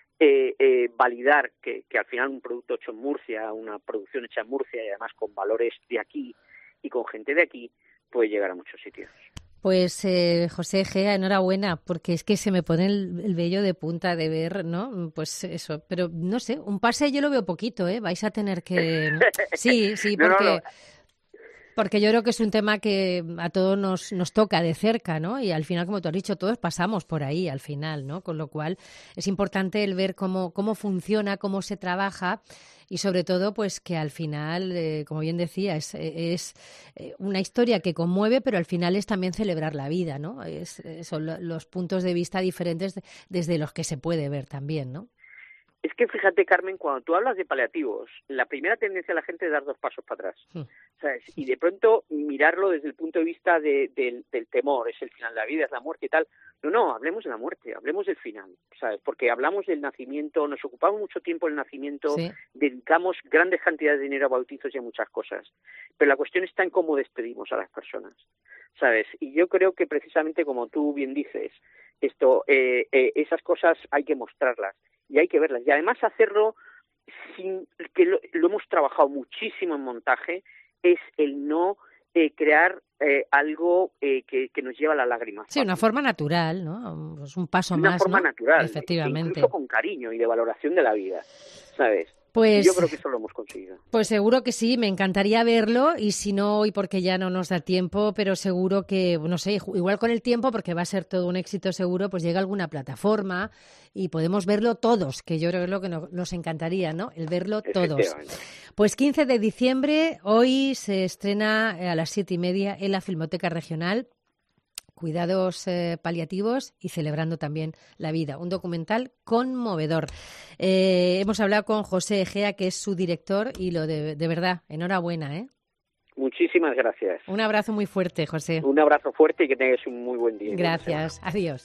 validar que al final un producto hecho en Murcia, una producción hecha en Murcia y además con valores de aquí y con gente de aquí, puede llegar a muchos sitios. Pues José Egea, enhorabuena, porque es que se me pone el vello de punta de ver, ¿no? Pues eso, pero no sé, un pase yo lo veo poquito, ¿eh? Vais a tener que... Sí, porque... No. Porque yo creo que es un tema que a todos nos toca de cerca, ¿no? Y al final, como tú has dicho, todos pasamos por ahí al final, ¿no? Con lo cual es importante el ver cómo funciona, cómo se trabaja y sobre todo, pues que al final, como bien decía, es una historia que conmueve, pero al final es también celebrar la vida, ¿no? Son los puntos de vista diferentes desde los que se puede ver también, ¿no? Es que fíjate, Carmen, cuando tú hablas de paliativos, la primera tendencia de la gente es dar 2 pasos para atrás, ¿sabes? Y de pronto mirarlo desde el punto de vista del temor, es el final de la vida, es la muerte y tal. No, hablemos de la muerte, hablemos del final, ¿sabes? Porque hablamos del nacimiento, nos ocupamos mucho tiempo en el nacimiento, dedicamos grandes cantidades de dinero a bautizos y a muchas cosas. Pero la cuestión está en cómo despedimos a las personas, ¿sabes? Y yo creo que precisamente como tú bien dices, esas cosas hay que mostrarlas. Y hay que verlas. Y además hacerlo sin que lo hemos trabajado muchísimo en montaje, es el no crear algo que nos lleva a la lágrima. Sí, una forma natural, ¿no? Pues un paso una más, forma ¿no? natural. Efectivamente. Incluso con cariño y de valoración de la vida, ¿sabes? Pues, yo creo que eso lo hemos conseguido. Pues seguro que sí, me encantaría verlo y si no hoy porque ya no nos da tiempo, pero seguro que, no sé, igual con el tiempo porque va a ser todo un éxito seguro, pues llega alguna plataforma y podemos verlo todos, que yo creo que es lo que nos encantaría, ¿no? El verlo todos. Pues 15 de diciembre, hoy se estrena a las 7:30 en la Filmoteca Regional. Cuidados paliativos y celebrando también la vida. Un documental conmovedor. Hemos hablado con José Egea, que es su director, y de verdad, enhorabuena, ¿eh? Muchísimas gracias. Un abrazo muy fuerte, José. Un abrazo fuerte y que tengas un muy buen día. Gracias. Adiós.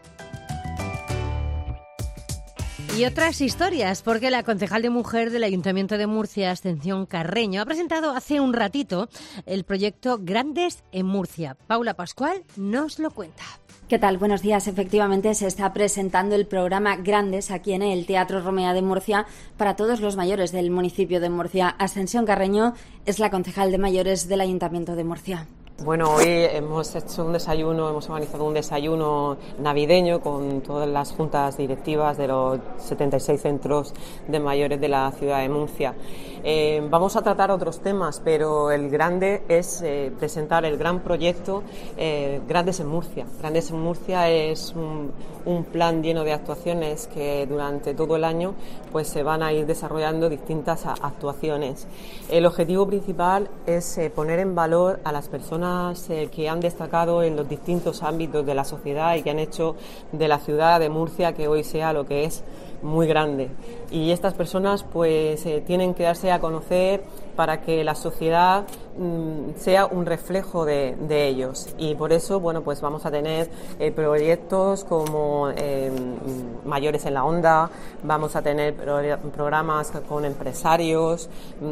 Y otras historias, porque la concejal de mujer del Ayuntamiento de Murcia, Ascensión Carreño, ha presentado hace un ratito el proyecto Grandes en Murcia. Paula Pascual nos lo cuenta. ¿Qué tal? Buenos días. Efectivamente, se está presentando el programa Grandes aquí en el Teatro Romea de Murcia para todos los mayores del municipio de Murcia. Ascensión Carreño es la concejal de mayores del Ayuntamiento de Murcia. Bueno, hoy hemos organizado un desayuno navideño con todas las juntas directivas de los 76 centros de mayores de la ciudad de Murcia. Vamos a tratar otros temas, pero el grande es presentar el gran proyecto Grandes en Murcia. Grandes en Murcia es un plan lleno de actuaciones que durante todo el año pues se van a ir desarrollando distintas actuaciones. El objetivo principal es poner en valor a las personas que han destacado en los distintos ámbitos de la sociedad y que han hecho de la ciudad de Murcia que hoy sea lo que es, muy grande. Y estas personas pues tienen que darse a conocer para que la sociedad sea un reflejo de ellos. Y por eso, bueno, pues vamos a tener proyectos como Mayores en la Onda, vamos a tener programas con empresarios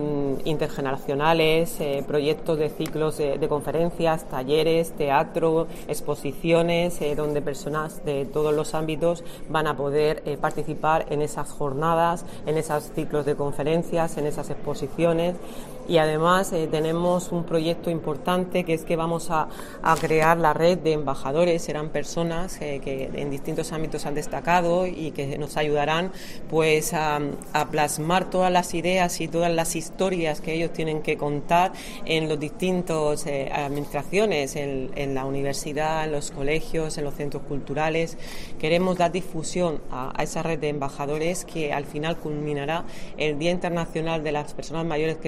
intergeneracionales, proyectos de ciclos de conferencias, talleres, teatro, exposiciones, donde personas de todos los ámbitos van a poder participar en esas jornadas, en esos ciclos de conferencias, en esas exposiciones. Y además tenemos un proyecto importante que es que vamos a crear la red de embajadores. Serán personas que en distintos ámbitos han destacado y que nos ayudarán pues a plasmar todas las ideas y todas las historias que ellos tienen que contar en los distintos administraciones, en la universidad, en los colegios, en los centros culturales. Queremos dar difusión a esa red de embajadores que al final culminará el Día Internacional de las Personas Mayores, que es en octubre,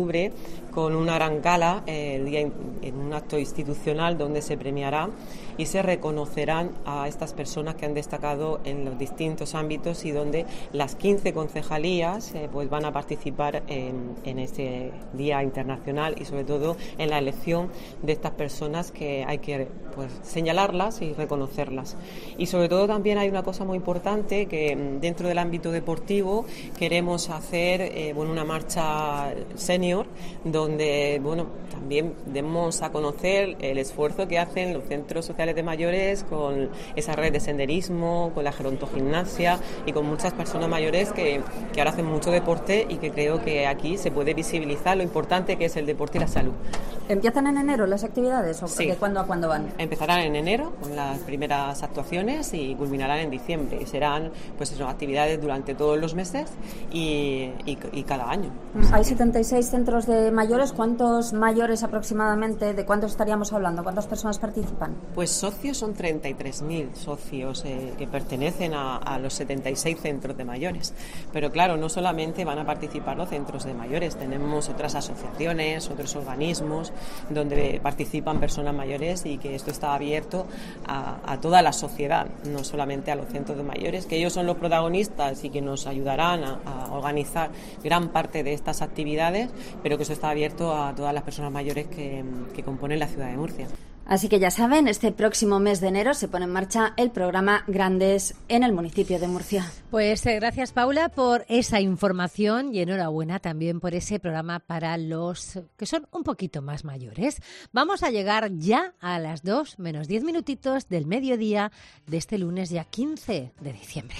octubre con una gran gala en un acto institucional donde se premiará y se reconocerán a estas personas que han destacado en los distintos ámbitos y donde las 15 concejalías pues van a participar en este Día Internacional y sobre todo en la elección de estas personas que hay que pues señalarlas y reconocerlas. Y sobre todo también hay una cosa muy importante que dentro del ámbito deportivo queremos hacer una marcha senior donde también demos a conocer el esfuerzo que hacen los centros sociales de mayores con esa red de senderismo, con la gerontogimnasia y con muchas personas mayores que ahora hacen mucho deporte y que creo que aquí se puede visibilizar lo importante que es el deporte y la salud. ¿Empiezan en enero las actividades o sí. de cuándo a cuándo van? Empezarán en enero con las primeras actuaciones y culminarán en diciembre y serán actividades durante todos los meses y cada año. Hay 76 centros de mayores. ¿Cuántos mayores aproximadamente? ¿De cuántos estaríamos hablando? ¿Cuántas personas participan? Pues socios son 33.000 socios que pertenecen a los 76 centros de mayores. Pero claro, no solamente van a participar los centros de mayores, tenemos otras asociaciones, otros organismos donde participan personas mayores y que esto está abierto a toda la sociedad, no solamente a los centros de mayores, que ellos son los protagonistas y que nos ayudarán a organizar gran parte de estas actividades, pero que eso está abierto a todas las personas mayores que componen la ciudad de Murcia. Así que ya saben, este próximo mes de enero se pone en marcha el programa Grandes en el municipio de Murcia. Pues gracias, Paula, por esa información y enhorabuena también por ese programa para los que son un poquito más mayores. Vamos a llegar ya a las 2 menos 10 minutitos del mediodía de este lunes ya 15 de diciembre.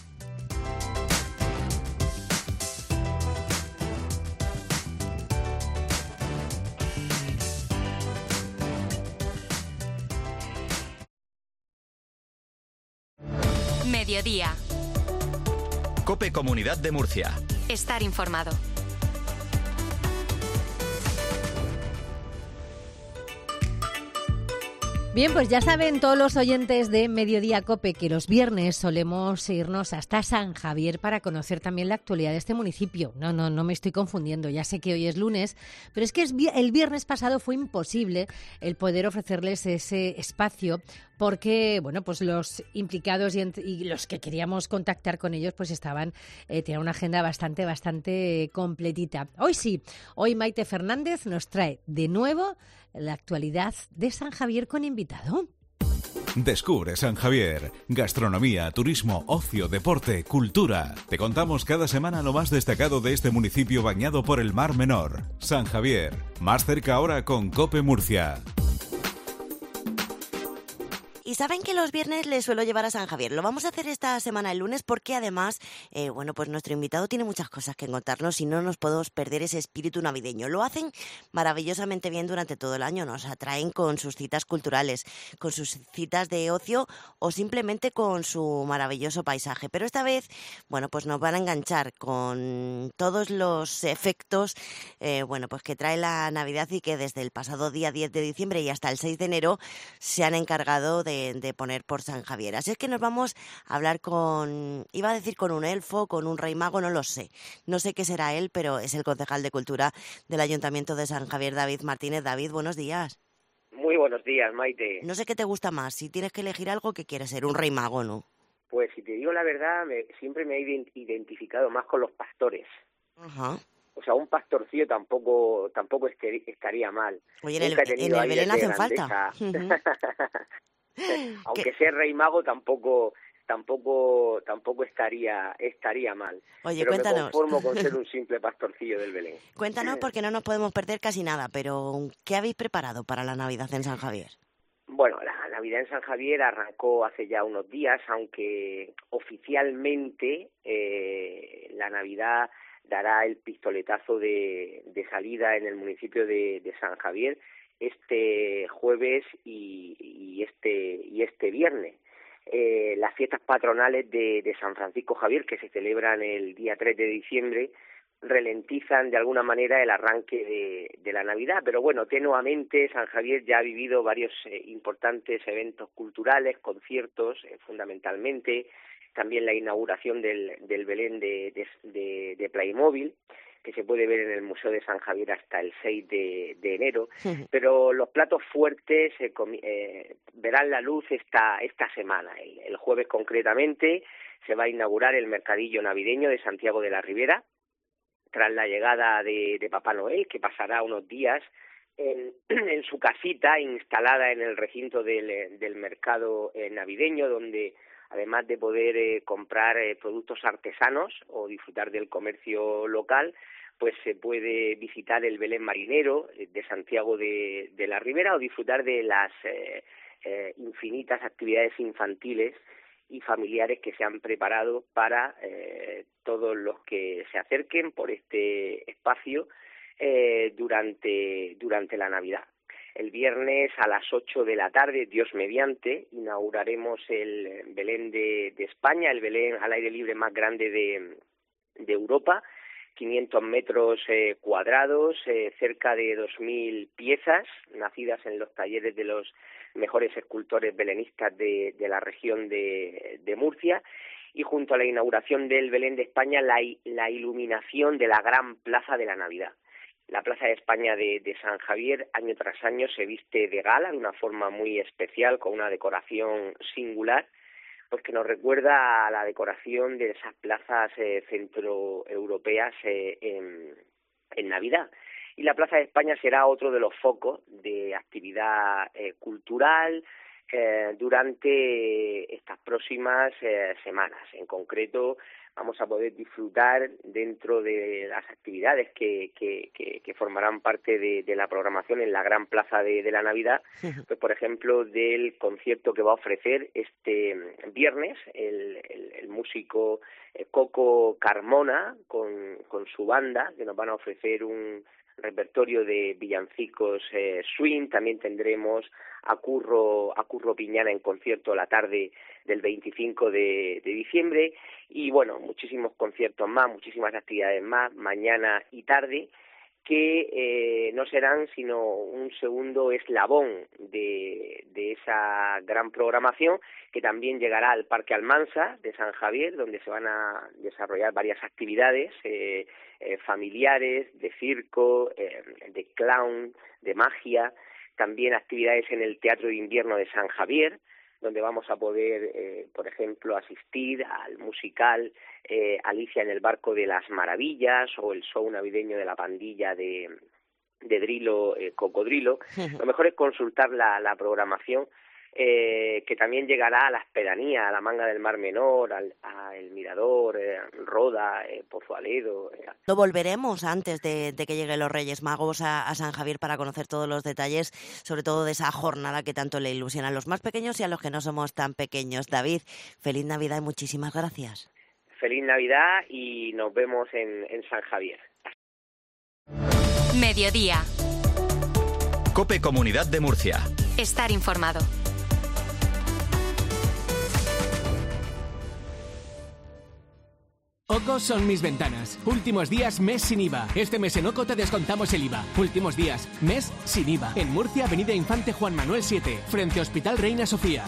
Mediodía. COPE Comunidad de Murcia. Estar informado. Bien, pues ya saben todos los oyentes de Mediodía COPE que los viernes solemos irnos hasta San Javier para conocer también la actualidad de este municipio. No me estoy confundiendo, ya sé que hoy es lunes, pero es que el viernes pasado fue imposible el poder ofrecerles ese espacio porque, pues los implicados y los que queríamos contactar con ellos pues tenían una agenda bastante completita. Hoy sí, hoy Maite Fernández nos trae de nuevo la actualidad de San Javier con invitado. Descubre San Javier. Gastronomía, turismo, ocio, deporte, cultura. Te contamos cada semana lo más destacado de este municipio bañado por el Mar Menor. San Javier. Más cerca ahora con COPE Murcia. Y saben que los viernes les suelo llevar a San Javier. Lo vamos a hacer esta semana el lunes porque además, pues nuestro invitado tiene muchas cosas que contarnos y no nos podemos perder ese espíritu navideño. Lo hacen maravillosamente bien durante todo el año. Nos atraen con sus citas culturales, con sus citas de ocio o simplemente con su maravilloso paisaje. Pero esta vez, pues nos van a enganchar con todos los efectos, pues que trae la Navidad y que desde el pasado día 10 de diciembre y hasta el 6 de enero se han encargado de poner por San Javier. Así es que nos vamos a hablar iba a decir con un elfo, con un rey mago, no lo sé. No sé qué será él, pero es el concejal de Cultura del Ayuntamiento de San Javier, David Martínez. David, buenos días. Muy buenos días, Maite. No sé qué te gusta más, si tienes que elegir algo, ¿qué quieres ser? ¿Un rey mago o no? Pues si te digo la verdad, siempre me he identificado más con los pastores. Ajá. O sea, un pastorcillo tampoco estaría mal. Oye, en el Belén hacen falta. Aunque sea rey mago tampoco estaría mal. Oye, pero cuéntanos. Me conformo con ser un simple pastorcillo del Belén. Cuéntanos porque no nos podemos perder casi nada, pero ¿qué habéis preparado para la Navidad en San Javier? Bueno, la Navidad en San Javier arrancó hace ya unos días, aunque oficialmente la Navidad dará el pistoletazo de salida en el municipio de San Javier este jueves y este viernes. Las fiestas patronales de San Francisco Javier, que se celebran el día 3 de diciembre, ralentizan de alguna manera el arranque de la Navidad, pero bueno, tenuamente San Javier ya ha vivido varios importantes eventos culturales, conciertos fundamentalmente, también la inauguración del Belén de Playmobil. que se puede ver en el Museo de San Javier hasta el 6 de enero, pero los platos fuertes verán la luz esta semana. El jueves concretamente se va a inaugurar el mercadillo navideño de Santiago de la Ribera, tras la llegada de Papá Noel, que pasará unos días en su casita instalada en el recinto del mercado navideño, donde además de poder comprar productos artesanos o disfrutar del comercio local, pues se puede visitar el Belén marinero de Santiago de la Ribera o disfrutar de las infinitas actividades infantiles y familiares que se han preparado para todos los que se acerquen por este espacio durante la Navidad. El viernes a las 8 de la tarde, Dios mediante, inauguraremos el Belén de España, el Belén al aire libre más grande de Europa, 500 metros cuadrados, cerca de 2.000 piezas, nacidas en los talleres de los mejores escultores belenistas de la región de Murcia, y junto a la inauguración del Belén de España, la iluminación de la gran Plaza de la Navidad. La Plaza de España de San Javier, año tras año, se viste de gala de una forma muy especial, con una decoración singular, pues que nos recuerda a la decoración de esas plazas centroeuropeas en Navidad. Y la Plaza de España será otro de los focos de actividad cultural durante estas próximas semanas. En concreto, vamos a poder disfrutar dentro de las actividades que formarán parte de la programación en la gran Plaza de la Navidad, pues por ejemplo del concierto que va a ofrecer este viernes el músico Coco Carmona con su banda, que nos van a ofrecer un repertorio de villancicos swing. También tendremos a Curro Piñana en concierto la tarde del 25 de diciembre, y bueno, muchísimos conciertos más, muchísimas actividades más, mañana y tarde, que no serán sino un segundo eslabón de esa gran programación, que también llegará al Parque Almansa de San Javier, donde se van a desarrollar varias actividades familiares, de circo, de clown, de magia, también actividades en el Teatro de Invierno de San Javier, donde vamos a poder, por ejemplo, asistir al musical Alicia en el Barco de las Maravillas, o el show navideño de la pandilla de Drilo Cocodrilo. Lo mejor es consultar la programación, que también llegará a las pedanías, a la Manga del Mar Menor, a El Mirador, Roda, Pozualedo. Lo volveremos antes de que lleguen los Reyes Magos a San Javier para conocer todos los detalles, sobre todo de esa jornada que tanto le ilusiona a los más pequeños y a los que no somos tan pequeños. David, feliz Navidad y muchísimas gracias. Feliz Navidad y nos vemos en San Javier. Mediodía. COPE Comunidad de Murcia. Estar informado. OCO son mis ventanas. Últimos días, mes sin IVA. Este mes en OCO te descontamos el IVA. Últimos días, mes sin IVA. En Murcia, Avenida Infante Juan Manuel 7, frente Hospital Reina Sofía.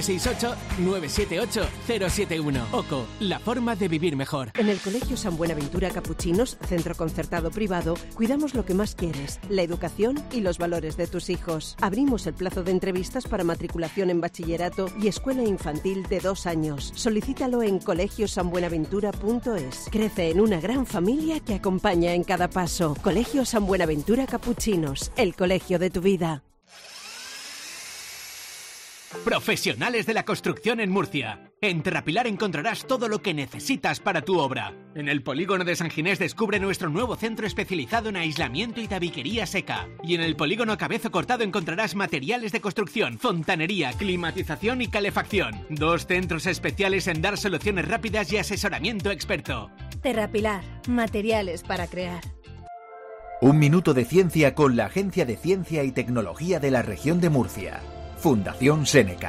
968-978-071. OCO, la forma de vivir mejor. En el Colegio San Buenaventura Capuchinos, centro concertado privado, cuidamos lo que más quieres, la educación y los valores de tus hijos. Abrimos el plazo de entrevistas para matriculación en bachillerato y escuela infantil de 2 años. Solicítalo en colegiosanbuenaventura.es. Crece en una gran familia que acompaña en cada paso. Colegio San Buenaventura Capuchinos, el colegio de tu vida. Profesionales de la construcción en Murcia. En Terrapilar encontrarás todo lo que necesitas para tu obra. En el polígono de San Ginés descubre nuestro nuevo centro especializado en aislamiento y tabiquería seca. Y en el polígono Cabezo Cortado encontrarás materiales de construcción, fontanería, climatización y calefacción. 2 centros especiales en dar soluciones rápidas y asesoramiento experto. Terrapilar, materiales para crear. Un minuto de ciencia con la Agencia de Ciencia y Tecnología de la Región de Murcia. Fundación Seneca.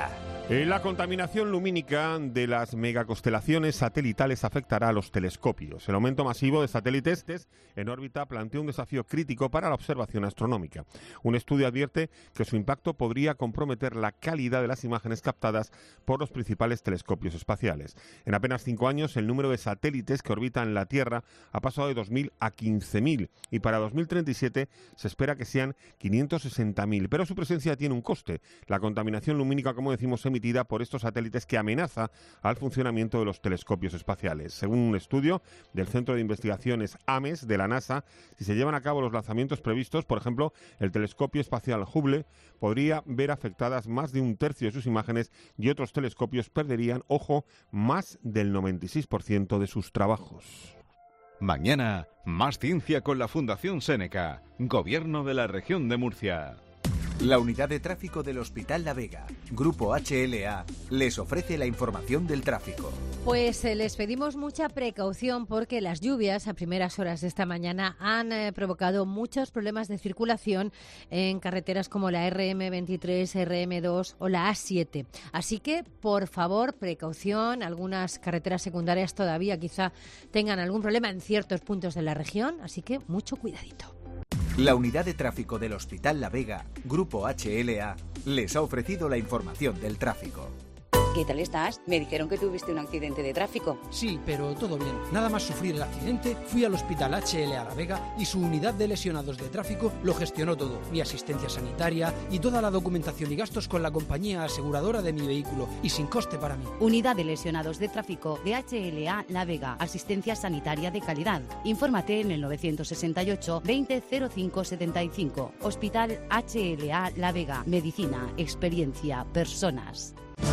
La contaminación lumínica de las megaconstelaciones satelitales afectará a los telescopios. El aumento masivo de satélites en órbita plantea un desafío crítico para la observación astronómica. Un estudio advierte que su impacto podría comprometer la calidad de las imágenes captadas por los principales telescopios espaciales. En apenas 5 años, el número de satélites que orbitan la Tierra ha pasado de 2.000 a 15.000 y para 2037 se espera que sean 560.000. Pero su presencia tiene un coste. La contaminación lumínica, como decimos, emitida por estos satélites que amenaza al funcionamiento de los telescopios espaciales. Según un estudio del Centro de Investigaciones AMES de la NASA, si se llevan a cabo los lanzamientos previstos, por ejemplo, el telescopio espacial Hubble podría ver afectadas más de un tercio de sus imágenes y otros telescopios perderían, ojo, más del 96% de sus trabajos. Mañana, más ciencia con la Fundación Séneca, Gobierno de la Región de Murcia. La unidad de tráfico del Hospital La Vega, Grupo HLA, les ofrece la información del tráfico. Pues les pedimos mucha precaución porque las lluvias a primeras horas de esta mañana han provocado muchos problemas de circulación en carreteras como la RM23, RM2 o la A7. Así que, por favor, precaución. Algunas carreteras secundarias todavía quizá tengan algún problema en ciertos puntos de la región, así que mucho cuidadito. La unidad de tráfico del Hospital La Vega, Grupo HLA, les ha ofrecido la información del tráfico. ¿Qué tal estás? Me dijeron que tuviste un accidente de tráfico. Sí, pero todo bien. Nada más sufrir el accidente, fui al Hospital HLA La Vega y su unidad de lesionados de tráfico lo gestionó todo. Mi asistencia sanitaria y toda la documentación y gastos con la compañía aseguradora de mi vehículo y sin coste para mí. Unidad de lesionados de tráfico de HLA La Vega. Asistencia sanitaria de calidad. Infórmate en el 968 20 05 75. Hospital HLA La Vega. Medicina, experiencia, personas.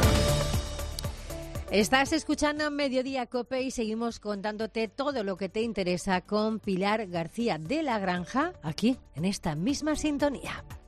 Estás escuchando Mediodía COPE y seguimos contándote todo lo que te interesa con Pilar García de la Granja, aquí en esta misma sintonía.